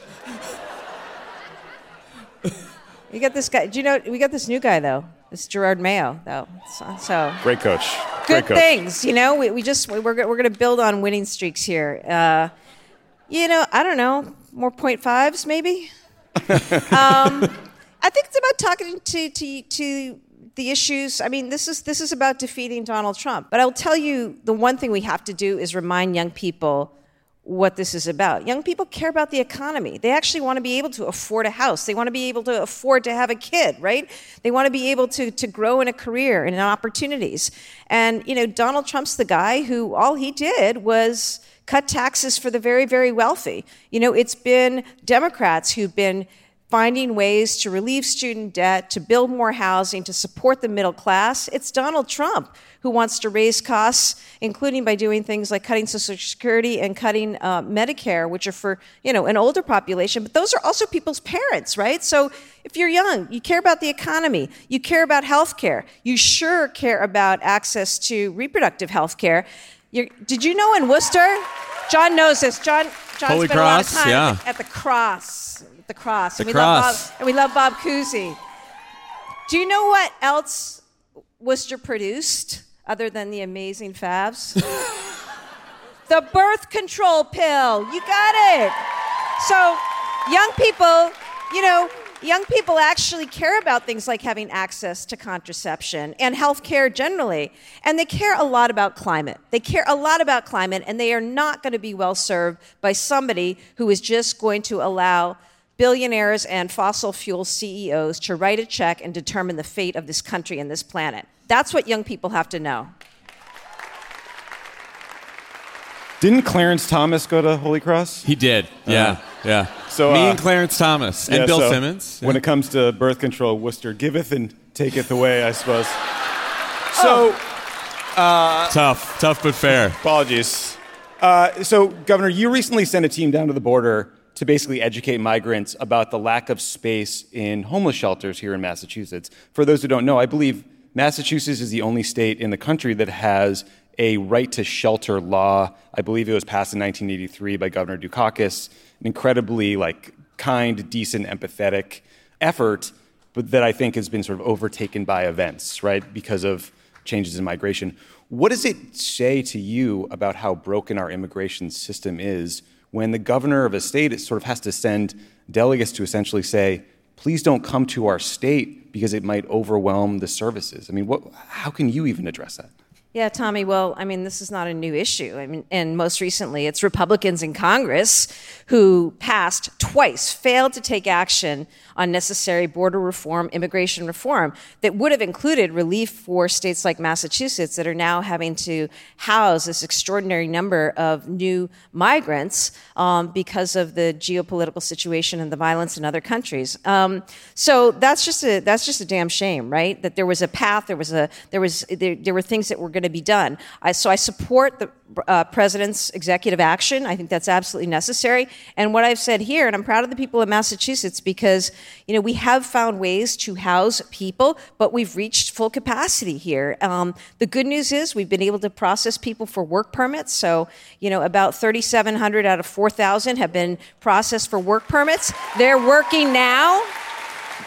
We got this guy. Do you know we got this new guy though? This Gerard Mayo though. So, so great coach. Good great coach. things, you know. We we just we're we're going to build on winning streaks here. Uh, you know, I don't know, more point fives maybe. um, I think it's about talking to to to. the issues. I mean, this is this is about defeating Donald Trump. But I'll tell you, the one thing we have to do is remind young people what this is about. Young people care about the economy. They actually want to be able to afford a house. They want to be able to afford to have a kid, right? They want to be able to, to grow in a career and in opportunities. And, you know, Donald Trump's the guy who all he did was cut taxes for the very, very wealthy. You know, it's been Democrats who've been finding ways to relieve student debt, to build more housing, to support the middle class. It's Donald Trump who wants to raise costs, including by doing things like cutting Social Security and cutting uh, Medicare, which are for, you know, an older population. But those are also people's parents, right? So if you're young, you care about the economy, you care about health care, you sure care about access to reproductive health care. You're, did you know in Worcester? John knows this. John, John's Holy spent Cross, a lot of time yeah. at the Cross. The Cross. The and we Cross. Love Bob, and we love Bob Cousy. Do you know what else Worcester produced other than the amazing Favs? The birth control pill. You got it. So young people, you know, young people actually care about things like having access to contraception and health care generally. And they care a lot about climate. They care a lot about climate, and they are not going to be well served by somebody who is just going to allow billionaires and fossil fuel C E Os to write a check and determine the fate of this country and this planet. That's what young people have to know. Didn't Clarence Thomas go to Holy Cross? He did. Yeah, uh, yeah. So me uh, and Clarence Thomas and yeah, Bill so Simmons. When yeah. it comes to birth control, Worcester giveth and taketh away, I suppose. So uh, tough, tough but fair. Apologies. Uh, so, Governor, you recently sent a team down to the border to basically educate migrants about the lack of space in homeless shelters here in Massachusetts. For those who don't know, I believe Massachusetts is the only state in the country that has a right to shelter law. I believe it was passed in nineteen eighty-three by Governor Dukakis, an incredibly like kind, decent, empathetic effort, but that I think has been sort of overtaken by events, right, because of changes in migration. What does it say to you about how broken our immigration system is when the governor of a state sort of has to send delegates to essentially say, please don't come to our state because it might overwhelm the services? I mean, what, how can you even address that? Yeah, Tommy, well, I mean, this is not a new issue. I mean, and most recently, it's Republicans in Congress who passed twice, failed to take action on necessary border reform, immigration reform that would have included relief for states like Massachusetts that are now having to house this extraordinary number of new migrants um, because of the geopolitical situation and the violence in other countries. Um, so that's just a that's just a damn shame, right? That there was a path, there was a there was there, there were things that were going to be done. I, so I support the uh, president's executive action. I think that's absolutely necessary. And what I've said here, and I'm proud of the people of Massachusetts because, you know, we have found ways to house people, but we've reached full capacity here. Um, the good news is we've been able to process people for work permits. So, you know, about thirty-seven hundred out of four thousand have been processed for work permits. They're working now.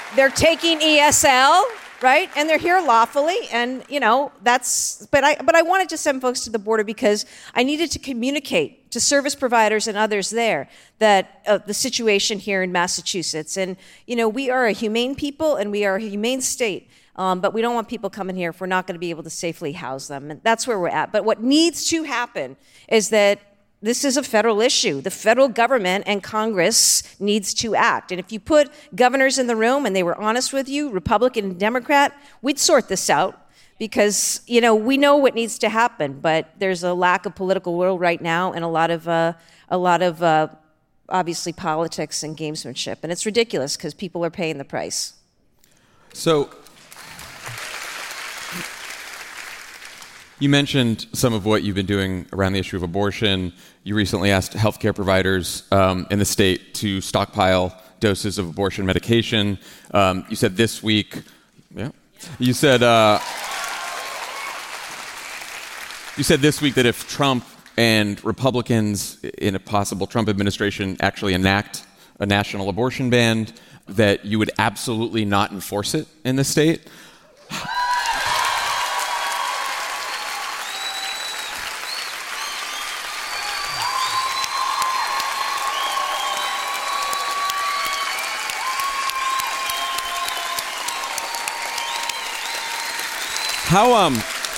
they're taking E S L, right? And they're here lawfully, and you know that's. But I but I wanted to send folks to the border because I needed to communicate to service providers and others there that uh, the situation here in Massachusetts, and you know we are a humane people and we are a humane state. Um, but we don't want people coming here if we're not going to be able to safely house them. And that's where we're at. But what needs to happen is that this is a federal issue. The federal government and Congress needs to act. And if you put governors in the room and they were honest with you, Republican and Democrat, we'd sort this out because, you know, we know what needs to happen. But there's a lack of political will right now and a lot of, uh, a lot of uh, obviously, politics and gamesmanship. And it's ridiculous because people are paying the price. So... You mentioned some of what you've been doing around the issue of abortion. You recently asked healthcare providers um, in the state to stockpile doses of abortion medication. Um, you said this week, yeah. You said uh, you said this week that if Trump and Republicans in a possible Trump administration actually enact a national abortion ban, that you would absolutely not enforce it in the state. How um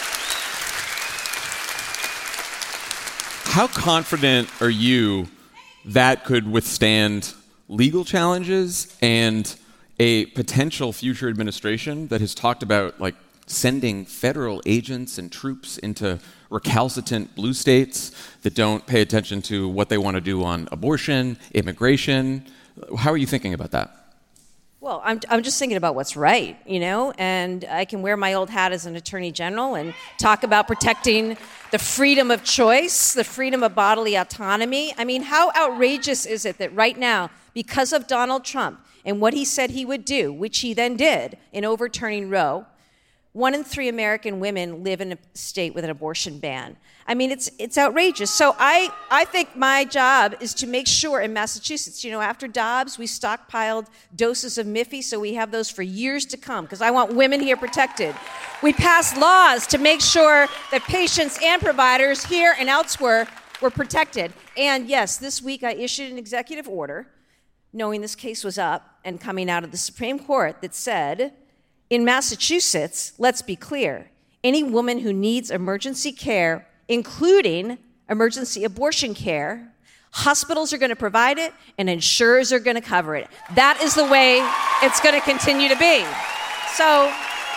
how confident are you that could withstand legal challenges and a potential future administration that has talked about like sending federal agents and troops into recalcitrant blue states that don't pay attention to what they want to do on abortion, immigration? How are you thinking about that? Well, I'm I'm just thinking about what's right, you know, and I can wear my old hat as an attorney general and talk about protecting the freedom of choice, the freedom of bodily autonomy. I mean, how outrageous is it that right now, because of Donald Trump and what he said he would do, which he then did in overturning Roe, one in three American women live in a state with an abortion ban. I mean, it's it's outrageous. So I, I think my job is to make sure in Massachusetts, you know, after Dobbs, we stockpiled doses of Miffy, so we have those for years to come, because I want women here protected. We passed laws to make sure that patients and providers here and elsewhere were protected. And yes, this week I issued an executive order, knowing this case was up and coming out of the Supreme Court, that said, in Massachusetts, let's be clear, any woman who needs emergency care, including emergency abortion care, hospitals are going to provide it and insurers are going to cover it. That is the way it's going to continue to be. So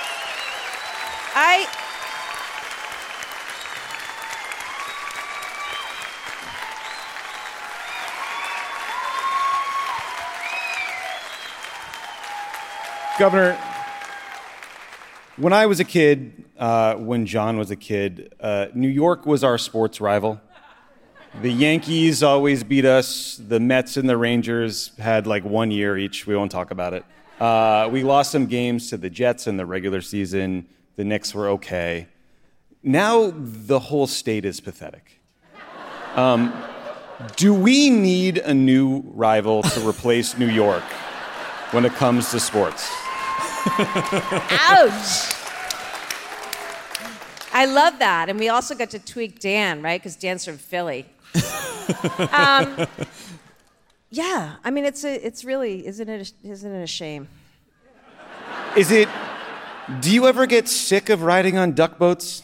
I... Governor, when I was a kid, uh, when John was a kid, uh, New York was our sports rival. The Yankees always beat us. The Mets and the Rangers had like one year each. We won't talk about it. Uh, we lost some games to the Jets in the regular season. The Knicks were okay. Now the whole state is pathetic. Um, do we need a new rival to replace New York when it comes to sports? Ouch! I love that. And we also got to tweak Dan, right? Because Dan's from Philly. um, yeah, I mean, it's a, it's really, isn't it, a, isn't it a shame? Is it, do you ever get sick of riding on duck boats?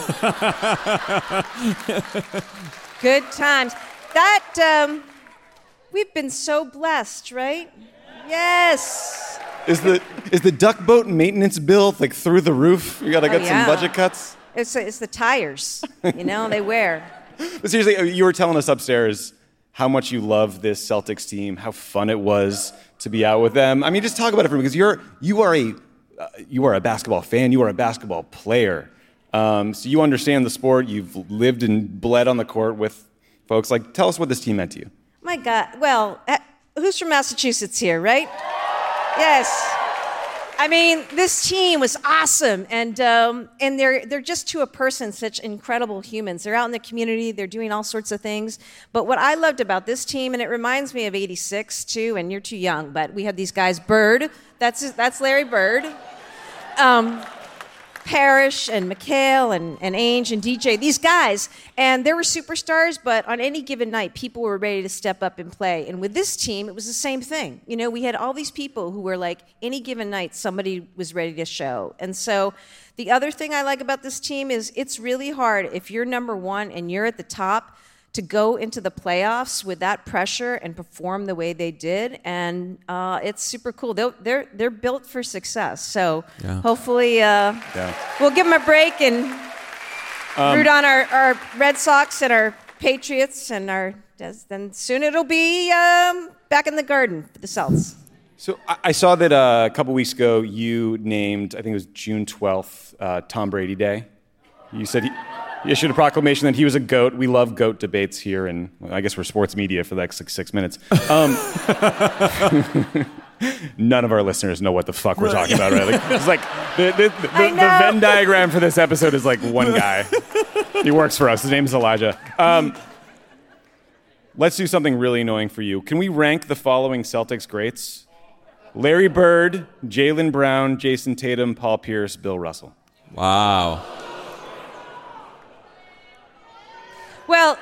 Good times. That, um, we've been so blessed, right? Yes. Is the is the duck boat maintenance bill like through the roof? You gotta Oh, get yeah. some budget cuts. It's, it's the tires, you know, they wear. But seriously, you were telling us upstairs how much you love this Celtics team, how fun it was to be out with them. I mean, just talk about it for me, because you're you are a uh, you are a basketball fan, you are a basketball player, um, so you understand the sport. You've lived and bled on the court with folks. Like, tell us what this team meant to you. My God, well, uh, who's from Massachusetts here, right? Yes. I mean, this team was awesome, and um, and they're they're just to a person such incredible humans. They're out in the community, they're doing all sorts of things. But what I loved about this team, and it reminds me of eighty-six too, and you're too young, but we had these guys, Bird, that's that's Larry Bird, um, Parrish and McHale and, and Ainge and D J, these guys, and they were superstars, but on any given night, people were ready to step up and play. And with this team, it was the same thing. You know, we had all these people who were like, any given night, somebody was ready to show. And so the other thing I like about this team is it's really hard if you're number one and you're at the top to go into the playoffs with that pressure and perform the way they did, and uh, it's super cool. They're, they're they're built for success. So yeah. hopefully uh, yeah. we'll give them a break and Um, root on our, our Red Sox and our Patriots, and our then soon it'll be um, back in the Garden for the Celts. So I, I saw that uh, a couple weeks ago you named, I think it was June twelfth, uh, Tom Brady Day. You said he, you issued a proclamation that he was a GOAT. We love GOAT debates here, and well, I guess we're sports media for the next six, six minutes. Um, none of our listeners know what the fuck we're talking about, right? Like, it's like the, the, the, the, the Venn diagram for this episode is like one guy. He works for us. His name is Elijah. Um, let's do something really annoying for you. Can we rank the following Celtics greats? Larry Bird, Jaylen Brown, Jason Tatum, Paul Pierce, Bill Russell. Wow. Well,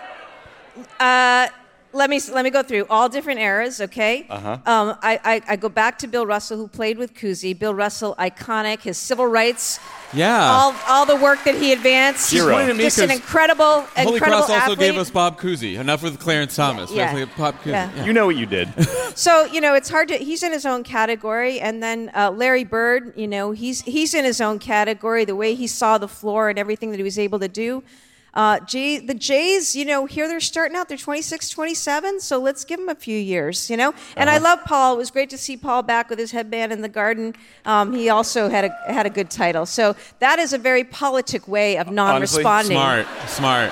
uh, let me let me go through all different eras, okay? Uh-huh. Um, I, I I go back to Bill Russell, who played with Cousy. Bill Russell, iconic, his civil rights, Yeah. all all the work that he advanced. Hero. Pointed at me Just an 'cause incredible, Holy incredible Cross also athlete. gave us Bob Cousy. Enough with Clarence Thomas. Yeah. Definitely Bob Cousy. Yeah. Yeah. You know what you did. So, you know, it's hard to, he's in his own category. And then uh, Larry Bird, you know, he's he's in his own category, the way he saw the floor and everything that he was able to do. Uh, G, the Jays, you know, here they're starting out. They're twenty-six, twenty-seven, so let's give them a few years, you know? And Uh-huh. I love Paul. It was great to see Paul back with his headband in the Garden. Um, he also had a had a good title. So that is a very politic way of non-responding. Smart. Smart.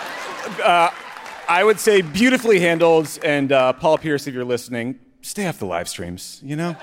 Uh, I would say beautifully handled, and uh, Paul Pierce, if you're listening, stay off the live streams, you know?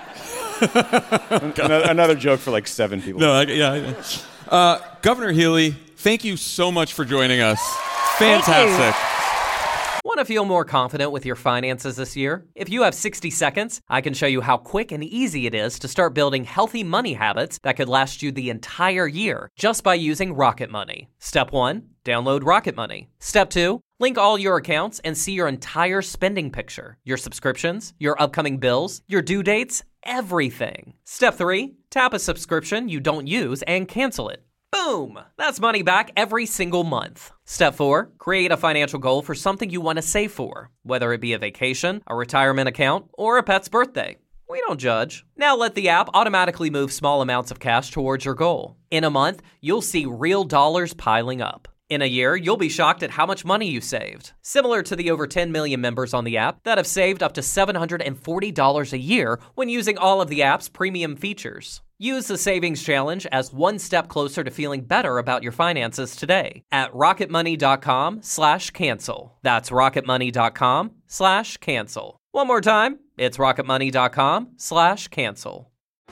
another, another joke for like seven people. No, I, yeah. I- Uh, Governor Healy, thank you so much for joining us. Fantastic. Want to feel more confident with your finances this year? If you have sixty seconds, I can show you how quick and easy it is to start building healthy money habits that could last you the entire year just by using Rocket Money. Step one, download Rocket Money. Step two, link all your accounts and see your entire spending picture, your subscriptions, your upcoming bills, your due dates, everything. Step three, tap a subscription you don't use and cancel it. Boom! That's money back every single month. Step four, create a financial goal for something you want to save for, whether it be a vacation, a retirement account, or a pet's birthday. We don't judge. Now let the app automatically move small amounts of cash towards your goal. In a month, you'll see real dollars piling up. In a year, you'll be shocked at how much money you saved. Similar to the over ten million members on the app that have saved up to seven hundred forty dollars a year when using all of the app's premium features. Use the Savings Challenge as one step closer to feeling better about your finances today at rocketmoney.com slash cancel. That's rocketmoney.com slash cancel. One more time, it's rocketmoney.com slash cancel.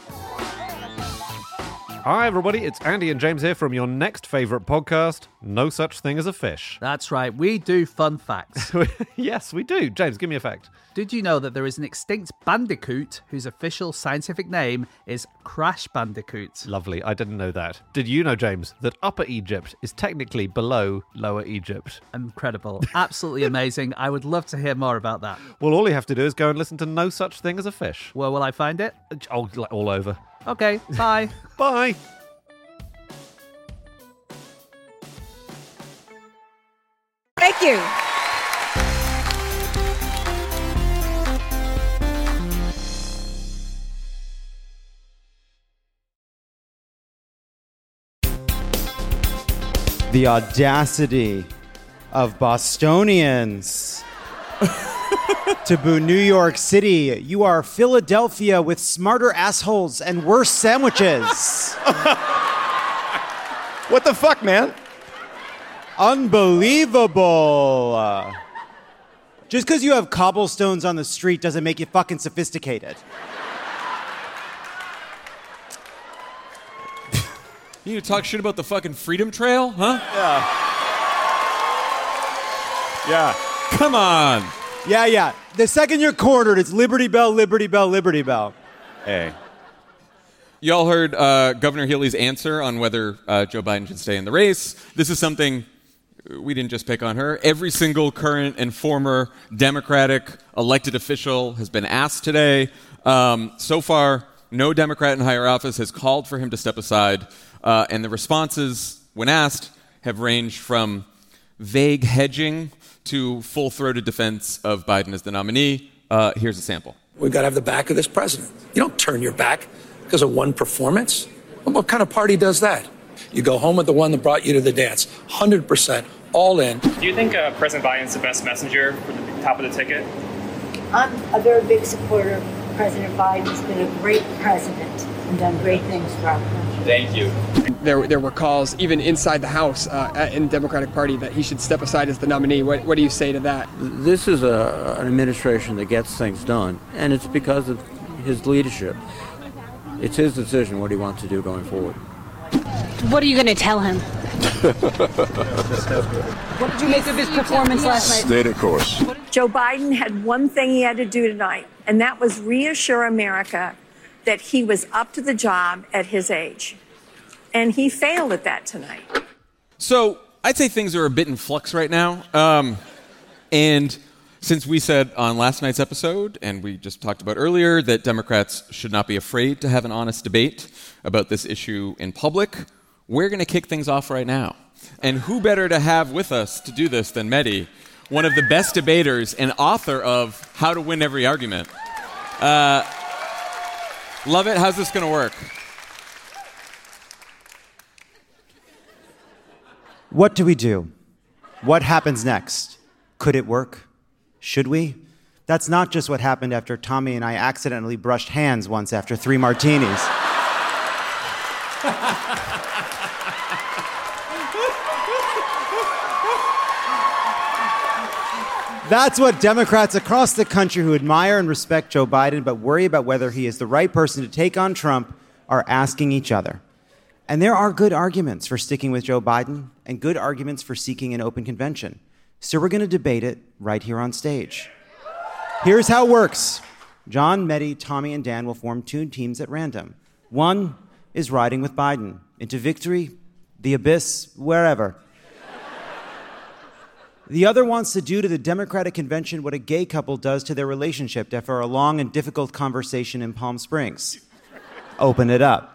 Hi, everybody. It's Andy and James here from your next favourite podcast, No Such Thing as a Fish. That's right. We do fun facts. Yes, we do. James, give me a fact. Did you know that there is an extinct bandicoot whose official scientific name is Crash Bandicoot? Lovely. I didn't know that. Did you know, James, that Upper Egypt is technically below Lower Egypt? Incredible. Absolutely amazing. I would love to hear more about that. Well, all you have to do is go and listen to No Such Thing as a Fish. Where will I find it? Oh, like all over. Okay, bye. Bye. Thank you. The audacity of Bostonians to boo New York City. You are Philadelphia with smarter assholes and worse sandwiches. What the fuck, man? Unbelievable. Uh, just because you have cobblestones on the street doesn't make you fucking sophisticated. You need to talk shit about the fucking Freedom Trail, huh? Yeah. Yeah. Come on. Yeah, yeah. The second you're cornered, it's Liberty Bell, Liberty Bell, Liberty Bell. Hey. Y'all heard uh, Governor Healey's answer on whether uh, Joe Biden should stay in the race. This is something we didn't just pick on her. Every single current and former Democratic elected official has been asked today. Um, so far, no Democrat in higher office has called for him to step aside. Uh, and the responses, when asked, have ranged from vague hedging to full-throated defense of Biden as the nominee. Uh, here's a sample. We've got to have the back of this president. You don't turn your back because of one performance. What kind of party does that? You go home with the one that brought you to the dance. one hundred percent, all in. Do you think uh, President Biden's the best messenger for the top of the ticket? I'm a very big supporter of President Biden. He's been a great president and done great things for our country. Thank you. There, there were calls, even inside the House, uh, in the Democratic Party, that he should step aside as the nominee. What, what do you say to that? This is a, an administration that gets things done, and it's because of his leadership. It's his decision what he wants to do going forward. What are you going to tell him? What did you make of his performance last night? Stay the course. Joe Biden had one thing he had to do tonight, and that was reassure America that he was up to the job at his age. And he failed at that tonight. So I'd say things are a bit in flux right now. Um, and since we said on last night's episode, and we just talked about earlier, that Democrats should not be afraid to have an honest debate about this issue in public, we're going to kick things off right now. And who better to have with us to do this than Mehdi, one of the best debaters and author of How to Win Every Argument. Uh, love it. How's this going to work? What do we do? What happens next? Could it work? Should we? That's not just what happened after Tommy and I accidentally brushed hands once after three martinis. That's what Democrats across the country who admire and respect Joe Biden but worry about whether he is the right person to take on Trump are asking each other. And there are good arguments for sticking with Joe Biden and good arguments for seeking an open convention. So we're going to debate it right here on stage. Here's how it works. John, Mehdi, Tommy, and Dan will form two teams at random. One is riding with Biden into victory, the abyss, wherever. The other wants to do to the Democratic convention what a gay couple does to their relationship after a long and difficult conversation in Palm Springs. Open it up.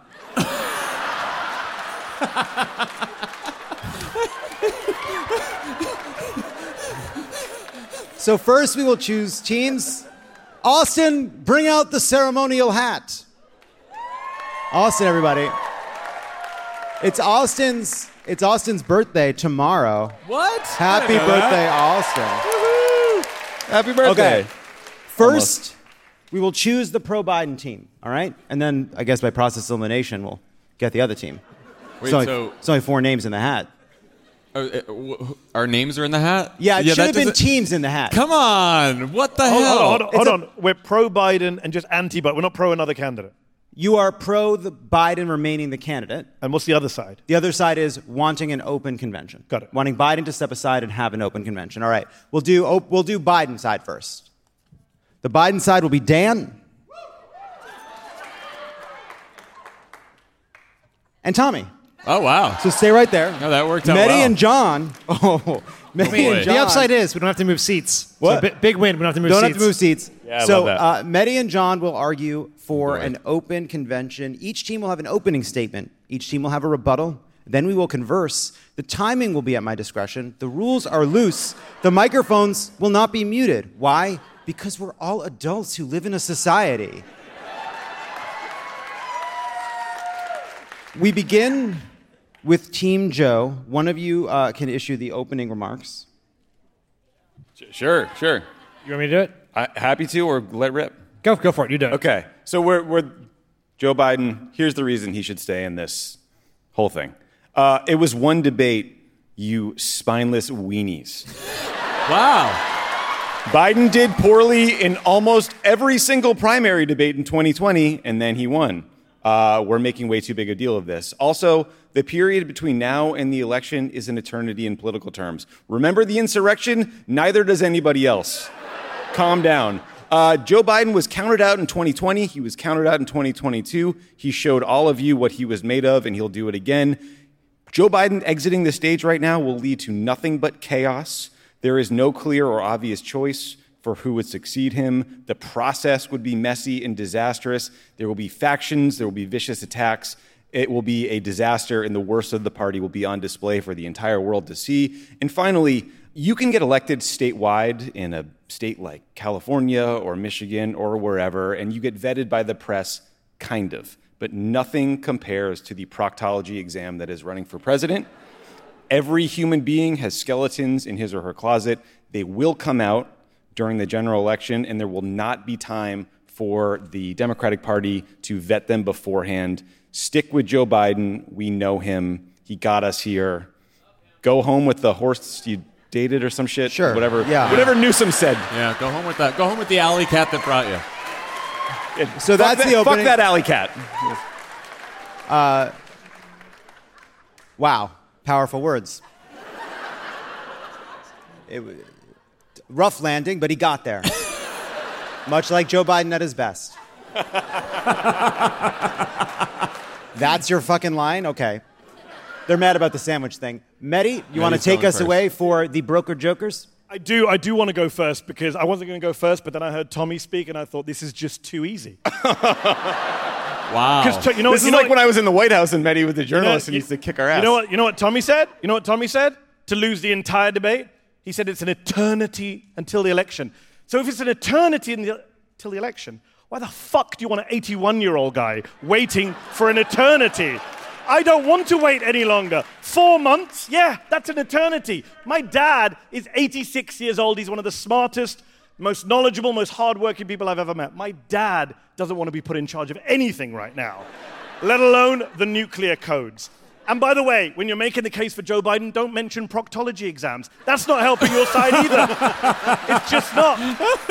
So first we will choose teams. Austin, bring out the ceremonial hat. Austin, everybody. It's Austin's it's Austin's birthday tomorrow. What? Happy birthday, Austin. Woo-hoo. Happy birthday. Okay. First, Almost. we will choose the pro-Biden team, all right? And then I guess by process of elimination, we'll get the other team. Wait, it's, only, so it's only four names in the hat. Uh, uh, w- our names are in the hat? Yeah, it yeah, should have been doesn't- teams in the hat. Come on. What the Hold, hell? hold on, hold on. Hold on. We're pro-Biden and just anti-Biden. We're not pro another candidate. You are pro the Biden remaining the candidate. And what's the other side? The other side is wanting an open convention. Got it. Wanting Biden to step aside and have an open convention. All right. We'll do op- we'll do Biden side first. The Biden side will be Dan and Tommy. Oh, wow. So stay right there. No, that worked out Mehdi well. and John. Oh, Mehdi Boy. and John. The upside is we don't have to move seats. What? So bi- big win. We don't have to move Don't seats. have to move seats. Yeah, I so love that. Uh, Mehdi and John will argue for Boy. an open convention. Each team will have an opening statement. Each team will have a rebuttal. Then we will converse. The timing will be at my discretion. The rules are loose. The microphones will not be muted. Why? Because we're all adults who live in a society. We begin with Team Joe. One of you uh, can issue the opening remarks. Sure, sure. You want me to do it? I, happy to, or let rip? Go, go for it. You do it. Okay, so we're, we're Joe Biden. Here's the reason he should stay in this whole thing. Uh, it was one debate, you spineless weenies. Wow. Biden did poorly in almost every single primary debate in twenty twenty, and then he won. Uh, we're making way too big a deal of this. Also, the period between now and the election is an eternity in political terms. Remember the insurrection? Neither does anybody else. Calm down. Uh, Joe Biden was counted out in twenty twenty. He was counted out in twenty twenty-two. He showed all of you what he was made of, and he'll do it again. Joe Biden exiting the stage right now will lead to nothing but chaos. There is no clear or obvious choice for who would succeed him. The process would be messy and disastrous. There will be factions. There will be vicious attacks. It will be a disaster, and the worst of the party will be on display for the entire world to see. And finally, you can get elected statewide in a state like California or Michigan or wherever, and you get vetted by the press, kind of. But nothing compares to the proctology exam that is running for president. Every human being has skeletons in his or her closet. They will come out during the general election, and there will not be time for the Democratic Party to vet them beforehand. Stick with Joe Biden. We know him. He got us here. Go home with the horse you dated or some shit. Sure. Whatever, yeah. whatever Newsom said. Yeah, go home with that. Go home with the alley cat that brought you. Yeah, so that's that, the opening. Fuck that alley cat. Uh, wow. Powerful words. It was rough landing, but he got there. Much like Joe Biden at his best. That's your fucking line? Okay. They're mad about the sandwich thing. Mehdi, you want to take us first. away for the Broker Jokers? I do. I do want to go first because I wasn't going to go first, but then I heard Tommy speak and I thought this is just too easy. Wow. You know, this you is know like what, when I was in the White House and Mehdi was the journalist you know, and used to kick our ass. You know what? You know what Tommy said? You know what Tommy said? To lose the entire debate, he said it's an eternity until the election. So if it's an eternity until the election, why the fuck do you want an eighty-one-year-old guy waiting for an eternity? I don't want to wait any longer. Four months? Yeah, that's an eternity. My dad is eighty-six years old. He's one of the smartest, most knowledgeable, most hardworking people I've ever met. My dad doesn't want to be put in charge of anything right now, let alone the nuclear codes. And by the way, when you're making the case for Joe Biden, don't mention proctology exams. That's not helping your side either. It's just not.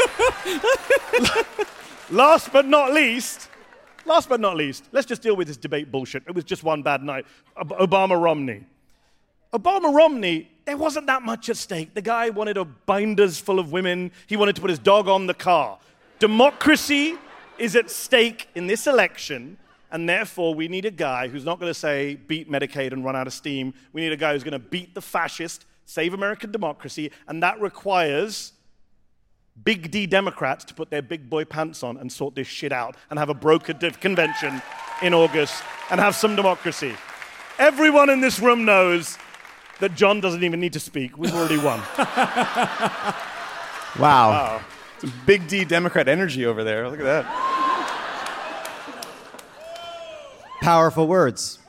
Last but not least, last but not least, let's just deal with this debate bullshit. It was just one bad night. Obama-Romney. Obama-Romney, there wasn't that much at stake. The guy wanted a binders full of women. He wanted to put his dog on the car. Democracy is at stake in this election, and therefore we need a guy who's not going to say beat Medicaid and run out of steam. We need a guy who's going to beat the fascist, save American democracy, and that requires big D Democrats to put their big boy pants on and sort this shit out and have a broker div convention in August and have some democracy. Everyone in this room knows that John doesn't even need to speak. We've already won. Wow. Wow. Some big D Democrat energy over there. Look at that. Powerful words.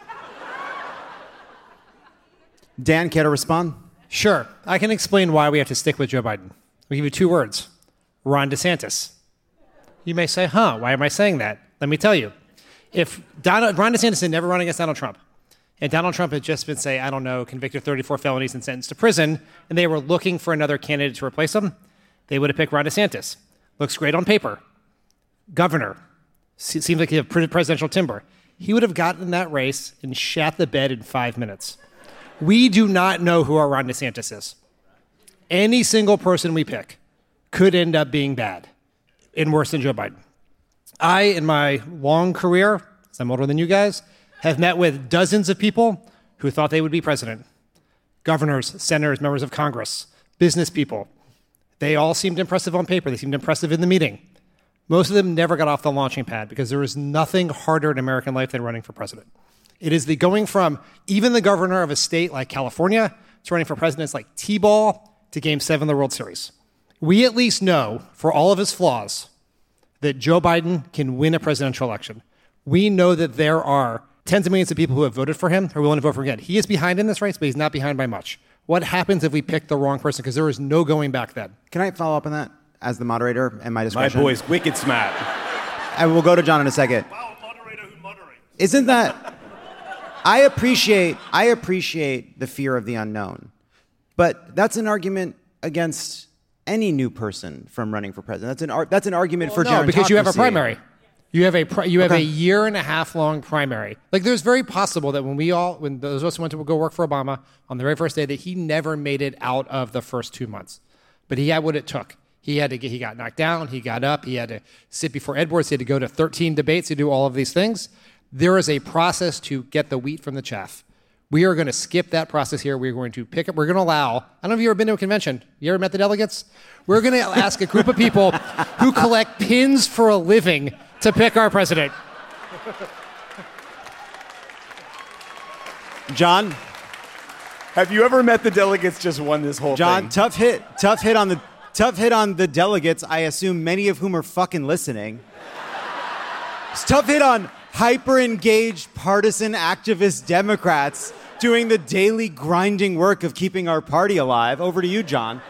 Dan, care to respond? Sure. I can explain why we have to stick with Joe Biden. I'll give you two words. Ron DeSantis. You may say, huh, why am I saying that? Let me tell you. If Donald, Ron DeSantis had never run against Donald Trump, and Donald Trump had just been, say, I don't know, convicted of thirty-four felonies and sentenced to prison, and they were looking for another candidate to replace him, they would have picked Ron DeSantis. Looks great on paper. Governor. Se- seems like he has presidential timber. He would have gotten in that race and shat the bed in five minutes. We do not know who our Ron DeSantis is. Any single person we pick could end up being bad and worse than Joe Biden. I, in my long career, because I'm older than you guys, have met with dozens of people who thought they would be president. Governors, senators, members of Congress, business people. They all seemed impressive on paper. They seemed impressive in the meeting. Most of them never got off the launching pad because there is nothing harder in American life than running for president. It is the going from even the governor of a state like California to running for presidents like T-ball to Game seven of the World Series. We at least know, for all of his flaws, that Joe Biden can win a presidential election. We know that there are tens of millions of people who have voted for him, who are willing to vote for him again. He is behind in this race, but he's not behind by much. What happens if we pick the wrong person? Because there is no going back then. Can I follow up on that as the moderator and my discretion? My boy's wicked smart. I will go to John in a second. Wow, moderator who moderates. Isn't that... I appreciate I appreciate the fear of the unknown, but that's an argument against any new person from running for president. That's an ar- that's an argument well, for no, gerontocracy. because you have a primary. You have a pri- you have Okay. a year and a half long primary. Like, there's very possible that when we all, when those of us who went to go work for Obama on the very first day, that he never made it out of the first two months. But he had what it took. He had to get, he got knocked down. He got up. He had to sit before Ed Boards. He had to go to thirteen debates to do all of these things. There is a process to get the wheat from the chaff. We are going to skip that process here. We're going to pick up, we're going to allow, I don't know if you've ever been to a convention. You ever met the delegates? We're going to ask a group of people who collect pins for a living to pick our president. John? Have you ever met the delegates just won this whole John, thing? tough hit. Tough hit on the tough hit on the delegates, I assume many of whom are fucking listening. It's tough hit on hyper-engaged, partisan activist Democrats doing the daily grinding work of keeping our party alive. Over to you, John.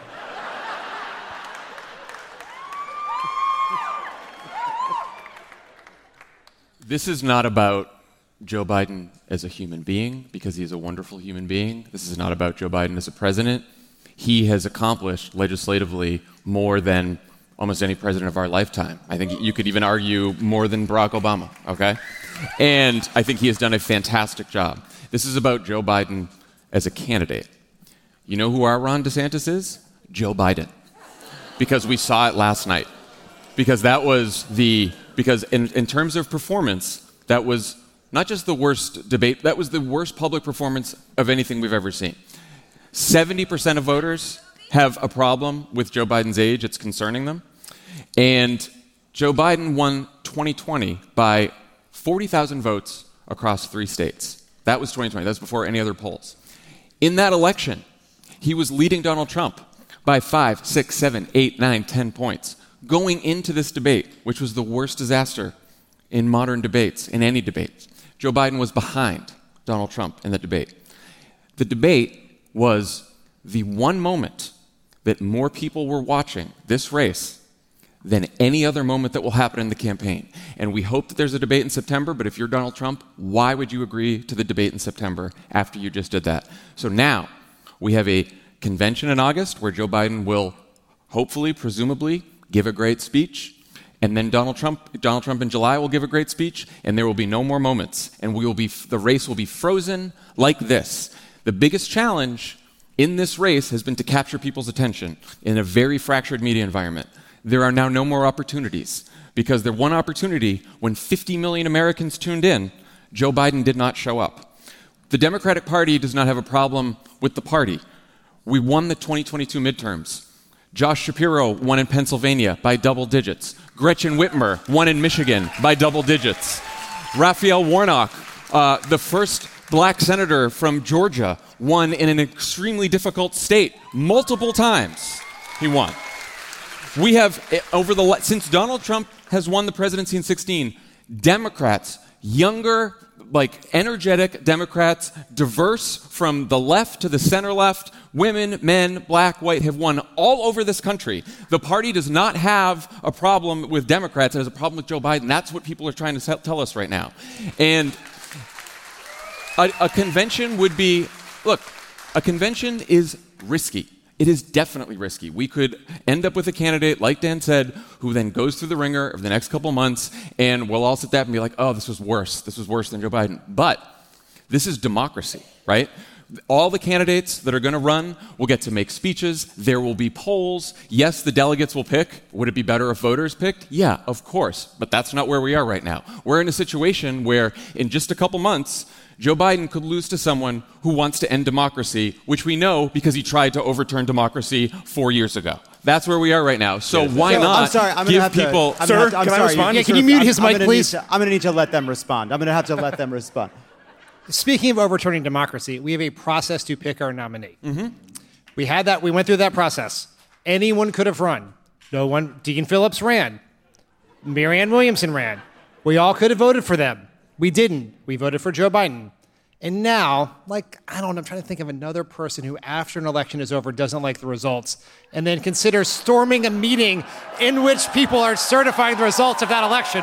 This is not about Joe Biden as a human being, because he's a wonderful human being. This is not about Joe Biden as a president. He has accomplished legislatively more than almost any president of our lifetime. I think you could even argue more than Barack Obama, okay? And I think he has done a fantastic job. This is about Joe Biden as a candidate. You know who our Ron DeSantis is? Joe Biden. Because we saw it last night. Because that was the, because in, in terms of performance, that was not just the worst debate, that was the worst public performance of anything we've ever seen. seventy percent of voters have a problem with Joe Biden's age. It's concerning them. And Joe Biden won twenty twenty by forty thousand votes across three states. That was twenty twenty. That's before any other polls. In that election, he was leading Donald Trump by five, six, seven, eight, nine, ten points. Going into this debate, which was the worst disaster in modern debates, in any debate, Joe Biden was behind Donald Trump in the debate. The debate was the one moment that more people were watching this race than any other moment that will happen in the campaign. And we hope that there's a debate in September, but if you're Donald Trump, why would you agree to the debate in September after you just did that? So now we have a convention in August where Joe Biden will hopefully, presumably, give a great speech. And then Donald Trump, Donald Trump in July will give a great speech, and there will be no more moments. And we will be, the race will be frozen like this. The biggest challenge in this race has been to capture people's attention in a very fractured media environment. There are now no more opportunities, because the one opportunity when fifty million Americans tuned in, Joe Biden did not show up. The Democratic Party does not have a problem with the party. We won the twenty twenty-two midterms. Josh Shapiro won in Pennsylvania by double digits. Gretchen Whitmer won in Michigan by double digits. Raphael Warnock, uh, the first black senator from Georgia, won in an extremely difficult state multiple times. He won. We have, over the since Donald Trump has won the presidency in sixteen, Democrats, younger, like energetic Democrats, diverse from the left to the center left, women, men, black, white, have won all over this country. The party does not have a problem with Democrats. It has a problem with Joe Biden. That's what people are trying to tell us right now. And a, a convention would be, look, a convention is risky. It is definitely risky. We could end up with a candidate, like Dan said, who then goes through the ringer of the next couple months, and we'll all sit there and be like, oh, this was worse. This was worse than Joe Biden. But this is democracy, right? All the candidates that are going to run will get to make speeches. There will be polls. Yes, the delegates will pick. Would it be better if voters picked? Yeah, of course. But that's not where we are right now. We're in a situation where in just a couple months, Joe Biden could lose to someone who wants to end democracy, which we know because he tried to overturn democracy four years ago. That's where we are right now. So yes. why so, not I'm sorry, I'm give have people... To, I'm Sir, to, I'm can sorry, I respond? Yeah, can you mute I'm, his I'm mic, please? To, I'm going to need to let them respond. I'm going to have to let them respond. Speaking of overturning democracy, we have a process to pick our nominee. Mm-hmm. We had that. We went through that process. Anyone could have run. No one. Dean Phillips ran. Marianne Williamson ran. We all could have voted for them. We didn't. We voted for Joe Biden. And now, like, I don't know, I'm trying to think of another person who, after an election is over, doesn't like the results, and then considers storming a meeting in which people are certifying the results of that election.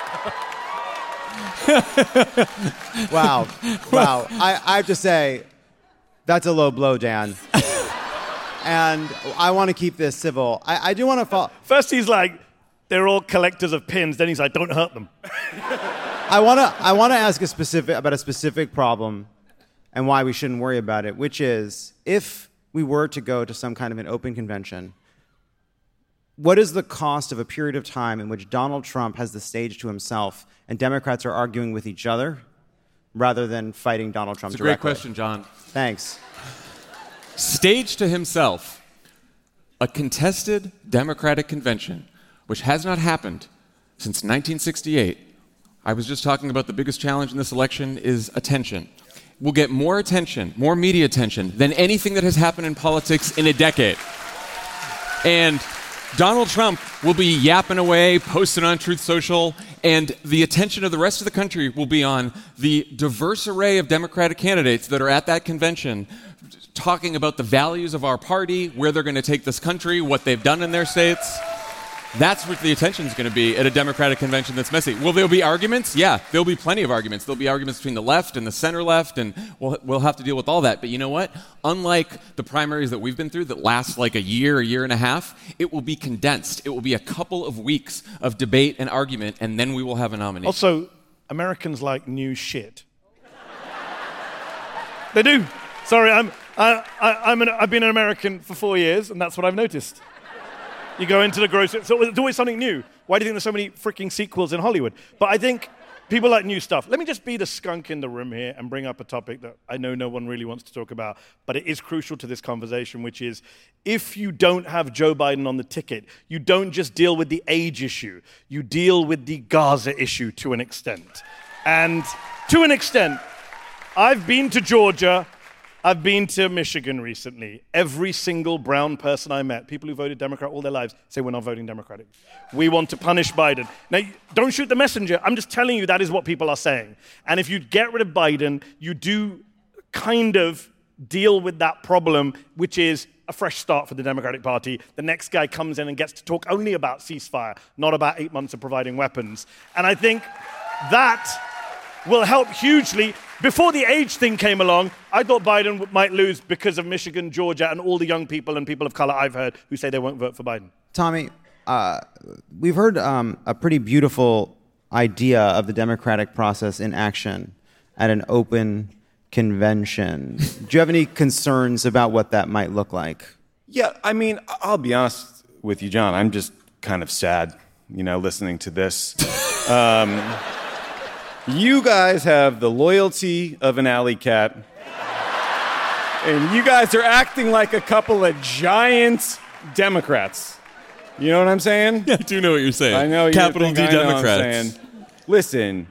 Wow. Wow. I, I have to say, that's a low blow, Dan. And I want to keep this civil. I, I do want to follow. First he's like, they're all collectors of pins. Then he's like, don't hurt them. I want to I want to ask a specific about a specific problem and why we shouldn't worry about it, which is if we were to go to some kind of an open convention, what is the cost of a period of time in which Donald Trump has the stage to himself and Democrats are arguing with each other rather than fighting Donald Trump It's a directly? great question, John. Thanks. Stage to himself, a contested Democratic convention, which has not happened since nineteen sixty-eight. I was just talking about the biggest challenge in this election is attention. We'll get more attention, more media attention than anything that has happened in politics in a decade. And Donald Trump will be yapping away, posting on Truth Social, and the attention of the rest of the country will be on the diverse array of Democratic candidates that are at that convention talking about the values of our party, where they're going to take this country, what they've done in their states. That's what the attention is going to be at a Democratic convention that's messy. Will there be arguments? Yeah, there'll be plenty of arguments. There'll be arguments between the left and the center left, and we'll, we'll have to deal with all that. But you know what? Unlike the primaries that we've been through that last like a year, a year and a half, it will be condensed. It will be a couple of weeks of debate and argument, and then we will have a nominee. Also, Americans like new shit. They do. Sorry, I'm, I, I, I'm an, I've been an American for four years, and that's what I've noticed. You go into the grocery, so it's always something new. Why do you think there's so many freaking sequels in Hollywood? But I think people like new stuff. Let me just be the skunk in the room here and bring up a topic that I know no one really wants to talk about, but it is crucial to this conversation, which is if you don't have Joe Biden on the ticket, you don't just deal with the age issue. You deal with the Gaza issue to an extent. And to an extent, I've been to Georgia. I've been to Michigan recently. Every single brown person I met, people who voted Democrat all their lives, say we're not voting Democratic. We want to punish Biden. Now, don't shoot the messenger. I'm just telling you that is what people are saying. And if you get rid of Biden, you do kind of deal with that problem, which is a fresh start for the Democratic Party. The next guy comes in and gets to talk only about ceasefire, not about eight months of providing weapons. And I think that will help hugely. Before the age thing came along, I thought Biden might lose because of Michigan, Georgia, and all the young people and people of color I've heard who say they won't vote for Biden. Tommy, uh, we've heard um, a pretty beautiful idea of the democratic process in action at an open convention. Do you have any concerns about what that might look like? Yeah, I mean, I'll be honest with you, John. I'm just kind of sad, you know, listening to this. Um, you guys have the loyalty of an alley cat. And you guys are acting like a couple of giant Democrats. You know what I'm saying? Yeah, I do know what you're saying. I know you're Capital D I know Democrats. I'm saying. Listen.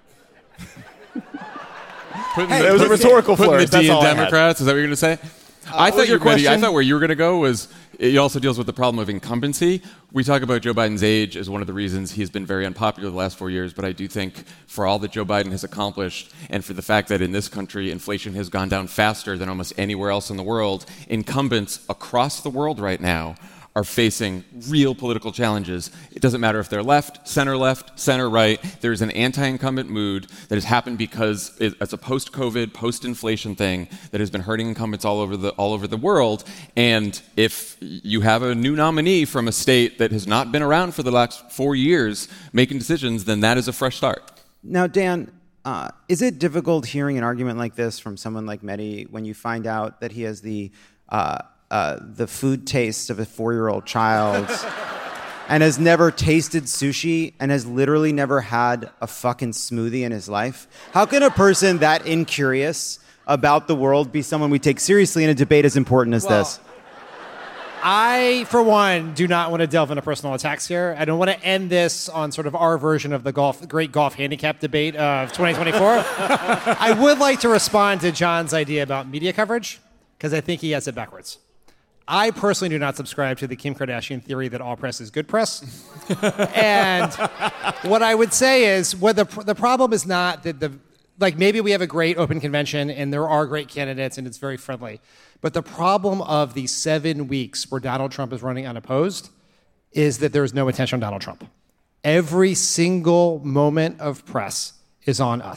Putting Hey, the, it was a putting- rhetorical putting flourish. the D That's in all I had. Democrats. Is that what you're going to say? I what thought was you your were gonna- I question? thought where you were going to go was it also deals with the problem of incumbency. We talk about Joe Biden's age as one of the reasons he's been very unpopular the last four years, but I do think for all that Joe Biden has accomplished and for the fact that in this country inflation has gone down faster than almost anywhere else in the world, incumbents across the world right now are facing real political challenges. It doesn't matter if they're left, center left, center right. There is an anti-incumbent mood that has happened because it, it's a post-COVID, post-inflation thing that has been hurting incumbents all over the all over the world. And if you have a new nominee from a state that has not been around for the last four years making decisions, then that is a fresh start. Now, Dan, uh, is it difficult hearing an argument like this from someone like Mehdi when you find out that he has the uh, uh, the food taste of a four-year-old child and has never tasted sushi and has literally never had a fucking smoothie in his life? How can a person that incurious about the world be someone we take seriously in a debate as important as Well, this? I, for one, do not want to delve into personal attacks here. I don't want to end this on sort of our version of the golf, great golf handicap debate of twenty twenty-four. I would like to respond to John's idea about media coverage, because I think he has it backwards. I personally do not subscribe to the Kim Kardashian theory that all press is good press. And what I would say is, what the the problem is not that the, like maybe we have a great open convention and there are great candidates and it's very friendly. But the problem of the seven weeks where Donald Trump is running unopposed is that there's no attention on Donald Trump. Every single moment of press is on us.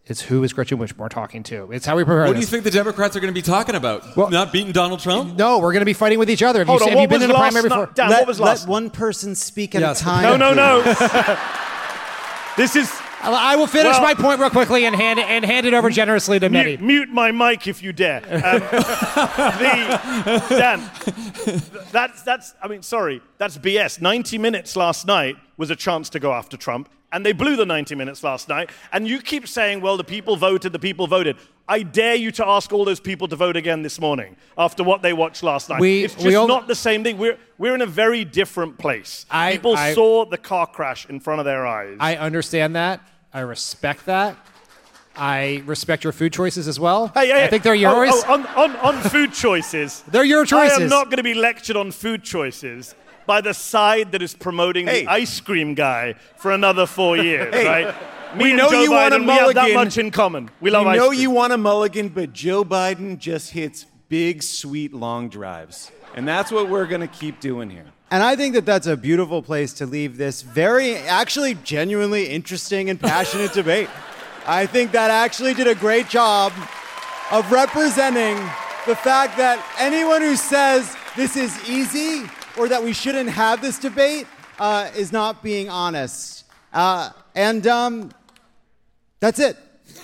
It's who is Gretchen Whitmore talking to. It's how we prepare What do this. you think the Democrats are going to be talking about? Well, Not beating Donald Trump? No, we're going to be fighting with each other. Have Hold you, on, have you what been was in a last primary before? night? Dan, let, what was last let one person speak at Yes. a time. No, no, no. please. This is... I will finish Well- my point real quickly and hand it, and hand it over generously to Mehdi. Mute, mute my mic if you dare. Um, the, Dan, that's, that's, I mean, sorry, that's B S. ninety minutes last night was a chance to go after Trump, and they blew the ninety minutes last night. And you keep saying, well, the people voted, the people voted. I dare you to ask all those people to vote again this morning after what they watched last night. We- it's just we all- not the same thing. We're, we're in a very different place. I- people I- saw the car crash in front of their eyes. I understand that. I respect that. I respect your food choices as well. Hey, hey, I think they're oh, yours. oh, on, on, on food choices. They're your I choices. am not going to be lectured on food choices by the side that is promoting Hey. the ice cream guy for another four years, Hey. right? Me We and know Joe you want a Biden, we have that mulligan. much in common. We love we ice know cream. you want a mulligan, but Joe Biden just hits big, sweet, long drives. And that's what we're going to keep doing here. And I think that that's a beautiful place to leave this very, actually, genuinely interesting and passionate debate. I think that actually did a great job of representing the fact that anyone who says this is easy or that we shouldn't have this debate uh, is not being honest. Uh, and um, that's it.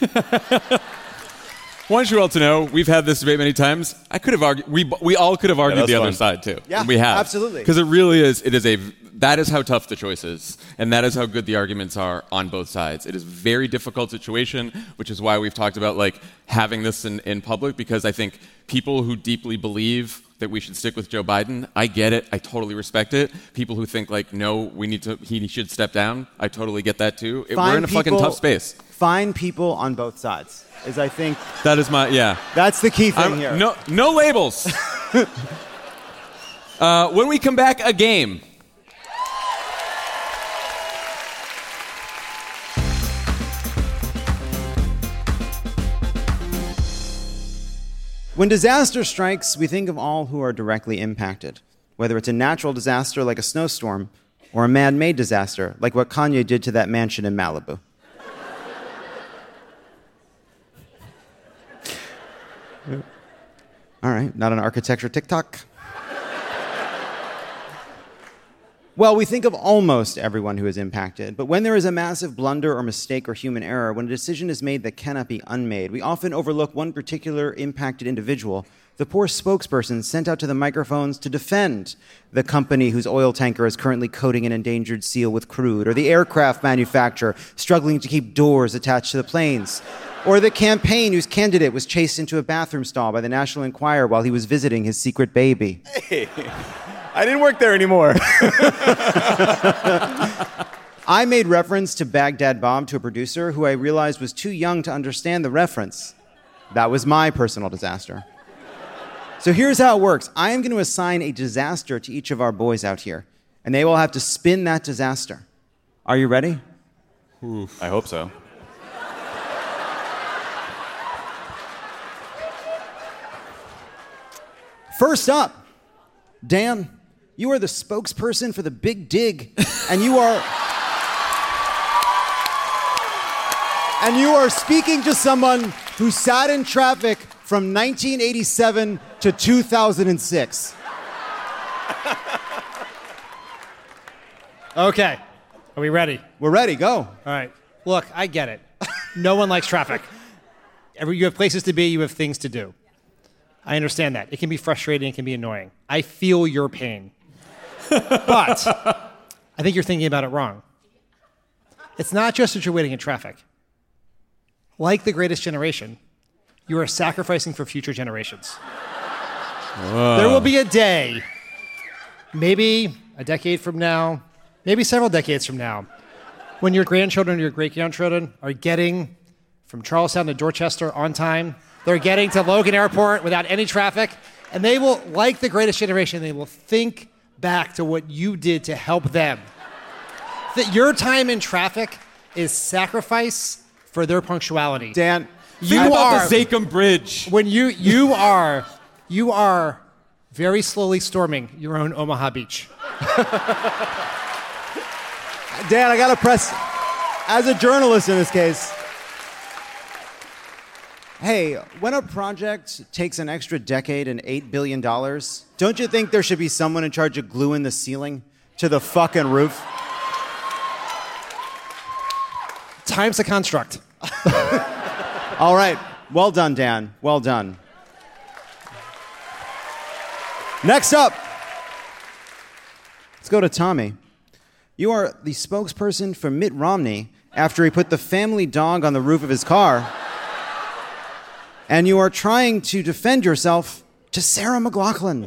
I want you all to know we've had this debate many times. I could have argued. We we all could have argued that's the other fun. side too. Yeah, And we have absolutely. because it really is. It is a. That is how tough the choice is, and that is how good the arguments are on both sides. It is a very difficult situation, which is why we've talked about like having this in, in public, because I think people who deeply believe that we should stick with Joe Biden, I get it. I totally respect it. People who think like, no, we need to, he should step down. I totally get that too. It- we're Find in a fucking people- tough space. Find people on both sides, is I think That is my yeah. that's the key thing I'm- here. No, no labels. uh, when we come back, a game. When disaster strikes, we think of all who are directly impacted, whether it's a natural disaster like a snowstorm or a man-made disaster like what Kanye did to that mansion in Malibu. All right, not an architecture TikTok. Well, we think of almost everyone who is impacted, but when there is a massive blunder or mistake or human error, when a decision is made that cannot be unmade, we often overlook one particular impacted individual, the poor spokesperson sent out to the microphones to defend the company whose oil tanker is currently coating an endangered seal with crude, or the aircraft manufacturer struggling to keep doors attached to the planes, or the campaign whose candidate was chased into a bathroom stall by the National Enquirer while he was visiting his secret baby. Hey, I didn't work there anymore. I made reference to Baghdad Bob to a producer who I realized was too young to understand the reference. That was my personal disaster. So here's how it works. I am going to assign a disaster to each of our boys out here, and they will have to spin that disaster. Are you ready? I hope so. First up, Dan, you are the spokesperson for the Big Dig, and you are and you are speaking to someone who sat in traffic from nineteen eighty-seven to two thousand six. Okay. Are we ready? We're ready. Go. All right. Look, I get it. No one likes traffic. Every, you have places to be, you have things to do. I understand that. It can be frustrating, it can be annoying. I feel your pain. But I think you're thinking about it wrong. It's not just that you're waiting in traffic. Like the Greatest Generation, you are sacrificing for future generations. Whoa. There will be a day, maybe a decade from now, maybe several decades from now, when your grandchildren or your great-grandchildren are getting from Charlestown to Dorchester on time. They're getting to Logan Airport without any traffic, and they will, like the Greatest Generation, they will think back to what you did to help them. That your time in traffic is sacrifice for their punctuality. Dan, Think about the Zakum Bridge. When you you are you are very slowly storming your own Omaha Beach. Dan, I got to press, as a journalist in this case, Hey, when a project takes an extra decade and eight billion dollars, don't you think there should be someone in charge of gluing the ceiling to the fucking roof? Time's a construct. All right. Well done, Dan. Well done. Next up, let's go to Tommy. You are the spokesperson for Mitt Romney after he put the family dog on the roof of his car. And you are trying to defend yourself to Sarah McLachlan.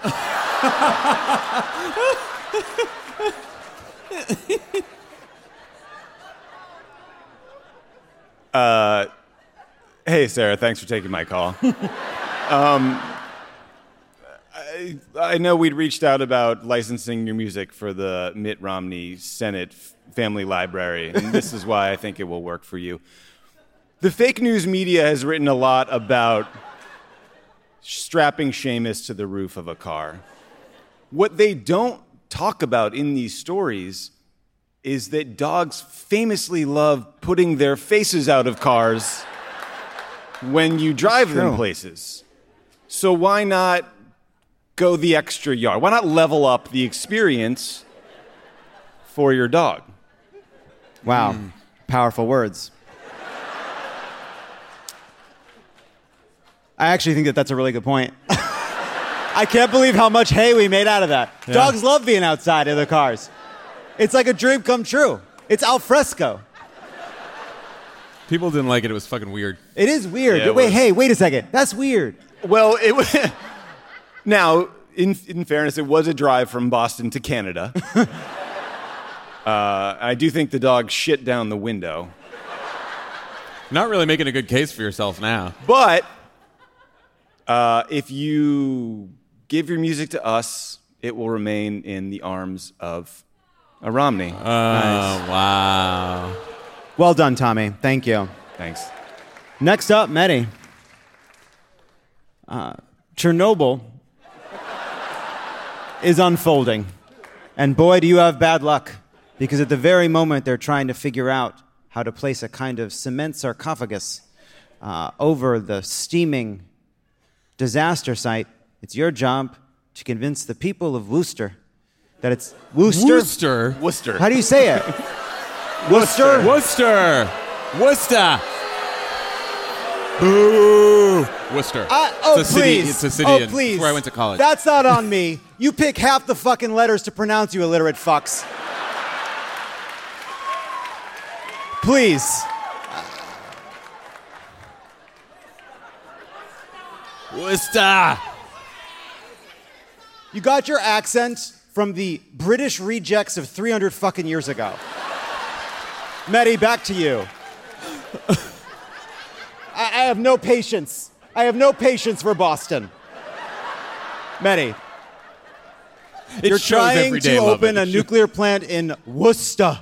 uh, hey, Sarah, thanks for taking my call. um, I, I know we'd reached out about licensing your music for the Mitt Romney Senate Family Library, and this is why I think it will work for you. The fake news media has written a lot about strapping Seamus to the roof of a car. What they don't talk about in these stories is that dogs famously love putting their faces out of cars when you drive them places. So why not go the extra yard? Why not level up the experience for your dog? Wow. Mm. Powerful words. I actually think that that's a really good point. I can't believe how much hay we made out of that. Yeah. Dogs love being outside of their cars. It's like a dream come true. It's al fresco. People didn't like it. It was fucking weird. It is weird. Yeah, it wait, was. hey, wait a second. That's weird. Well, it was... Now, in, in fairness, it was a drive from Boston to Canada. uh, I do think the dog shit down the window. Not really making a good case for yourself now. But... Uh, if you give your music to us, it will remain in the arms of a Romney. Oh, nice. Wow. Well done, Tommy. Thank you. Thanks. Next up, Mehdi. Uh, Chernobyl is unfolding. And boy, do you have bad luck. Because at the very moment they're trying to figure out how to place a kind of cement sarcophagus uh, over the steaming disaster site, it's your job to convince the people of Worcester that it's Worcester. Worcester. Worcester. How do you say it? Worcester. Worcester. Worcester. Boo. Worcester. I, oh, it's a please. City, it's a city. Oh, in, please. It's where I went to college. That's not on me. You pick half the fucking letters to pronounce, you illiterate fucks. Please. Worcester. You got your accent from the British rejects of three hundred fucking years ago. Mehdi, back to you. I, I have no patience. I have no patience for Boston. Mehdi. It You're shows trying every to day, love open it. a It shows- nuclear plant in Worcester.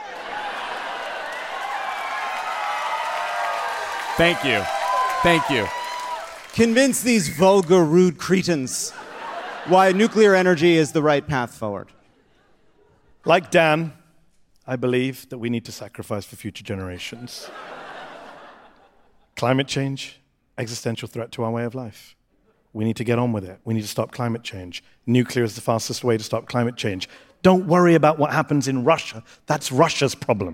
Thank you. Thank you. Convince these vulgar, rude cretins why nuclear energy is the right path forward. Like Dan, I believe that we need to sacrifice for future generations. Climate change, existential threat to our way of life. We need to get on with it. We need to stop climate change. Nuclear is the fastest way to stop climate change. Don't worry about what happens in Russia. That's Russia's problem.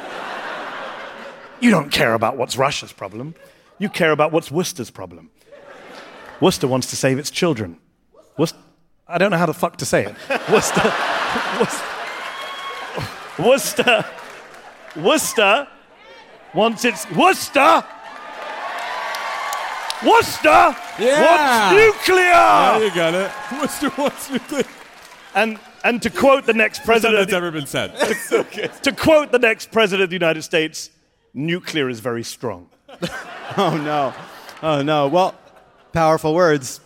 You don't care about what's Russia's problem. You care about what's Worcester's problem. Worcester wants to save its children. Worcester, I don't know how the fuck to say it. Worcester, Worcester, Worcester, Worcester wants its, Worcester, Worcester Yeah. wants nuclear. Yeah, you got it. Worcester wants nuclear. And and to quote the next president, that's ever been said. It's okay. To quote the next president of the United States, nuclear is very strong. Oh, no. Oh, no. Well, powerful words.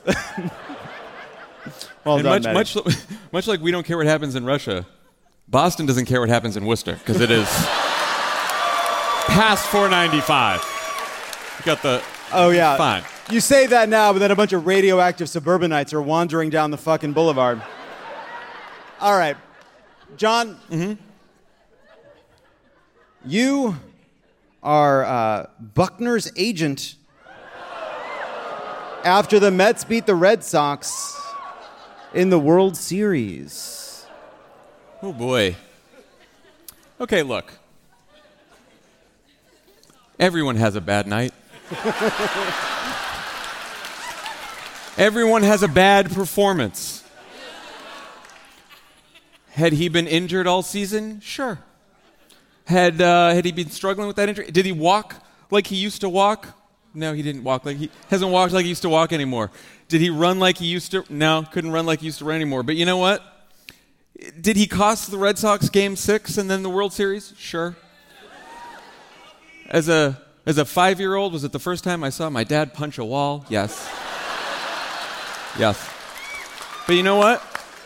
Well and done, much, Mehdi. much, much like we don't care what happens in Russia, Boston doesn't care what happens in Worcester, because it is past four ninety-five. You got the... Oh, yeah. Fine. You say that now, but then a bunch of radioactive suburbanites are wandering down the fucking boulevard. All right. John, mm-hmm. you are uh, Buckner's agent after the Mets beat the Red Sox in the World Series. Oh, boy. Okay, look. Everyone has a bad night. Everyone has a bad performance. Had he been injured all season? Sure. Had uh, had he been struggling with that injury? Did he walk like he used to walk? No, he didn't walk like he hasn't walked like he used to walk anymore. Did he run like he used to? No, couldn't run like he used to run anymore. But you know what? Did he cost the Red Sox Game Six and then the World Series? Sure. As a as a five-year-old, was it the first time I saw my dad punch a wall? Yes. Yes. But you know what?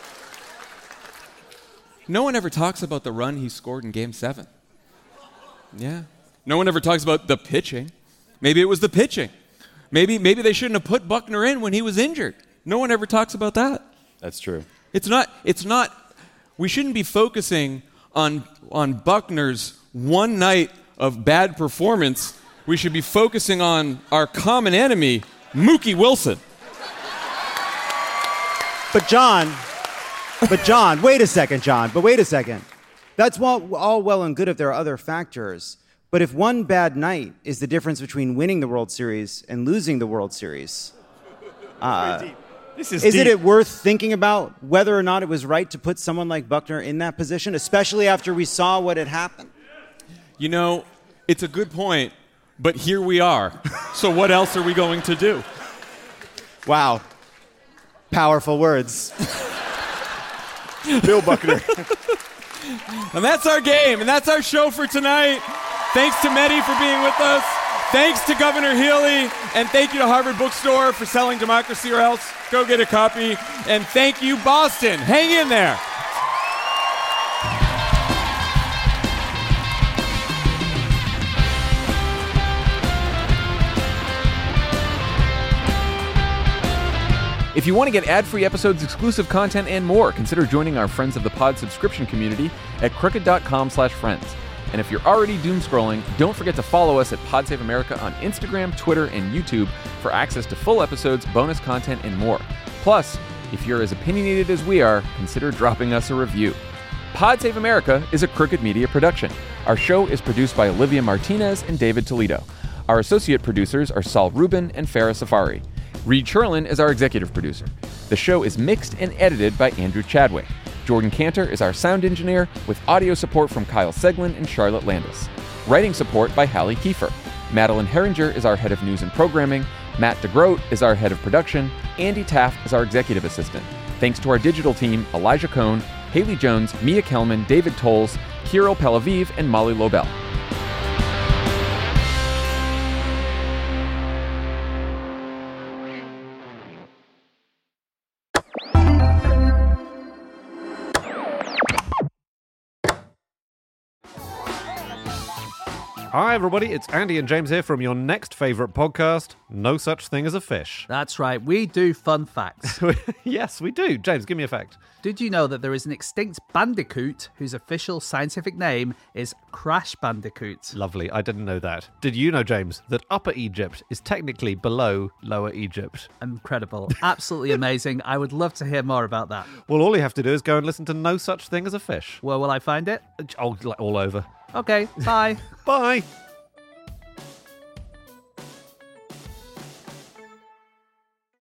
No one ever talks about the run he scored in Game seven. Yeah. No one ever talks about the pitching. Maybe it was the pitching. Maybe maybe they shouldn't have put Buckner in when he was injured. No one ever talks about that. That's true. It's not it's not we shouldn't be focusing on on Buckner's one night of bad performance. We should be focusing on our common enemy, Mookie Wilson. But John, but John, wait a second, John, but wait a second. That's all, all well and good if there are other factors. But if one bad night is the difference between winning the World Series and losing the World Series, uh, this is isn't deep. it worth thinking about whether or not it was right to put someone like Buckner in that position, especially after we saw what had happened? You know, it's a good point, but here we are. So what else are we going to do? Wow. Powerful words. Bill Buckner. And that's our game, and that's our show for tonight. Thanks to Mehdi for being with us. Thanks to Governor Healy, and thank you to Harvard Bookstore for selling Democracy or Else. Go get a copy. And thank you, Boston. Hang in there. If you want to get ad-free episodes, exclusive content, and more, consider joining our Friends of the Pod subscription community at crooked dot com slash friends. And if you're already doom scrolling, don't forget to follow us at Pod Save America on Instagram, Twitter, and YouTube for access to full episodes, bonus content, and more. Plus, if you're as opinionated as we are, consider dropping us a review. Pod Save America is a Crooked Media production. Our show is produced by Olivia Martinez and David Toledo. Our associate producers are Saul Rubin and Farah Safari. Reed Cherlin is our executive producer. The show is mixed and edited by Andrew Chadwick. Jordan Cantor is our sound engineer, with audio support from Kyle Seglin and Charlotte Landis. Writing support by Hallie Kiefer. Madeline Herringer is our head of news and programming. Matt DeGroat is our head of production. Andy Taft is our executive assistant. Thanks to our digital team, Elijah Cohn, Haley Jones, Mia Kelman, David Tolles, Kirill Pelaviv, and Molly Lobel. Hi, everybody. It's Andy and James here from your next favorite podcast, No Such Thing as a Fish. That's right. We do fun facts. Yes, we do. James, give me a fact. Did you know that there is an extinct bandicoot whose official scientific name is Crash Bandicoot? Lovely. I didn't know that. Did you know, James, that Upper Egypt is technically below Lower Egypt? Incredible. Absolutely amazing. I would love to hear more about that. Well, all you have to do is go and listen to No Such Thing as a Fish. Where will I find it? Oh, like all over. Okay, bye. Bye.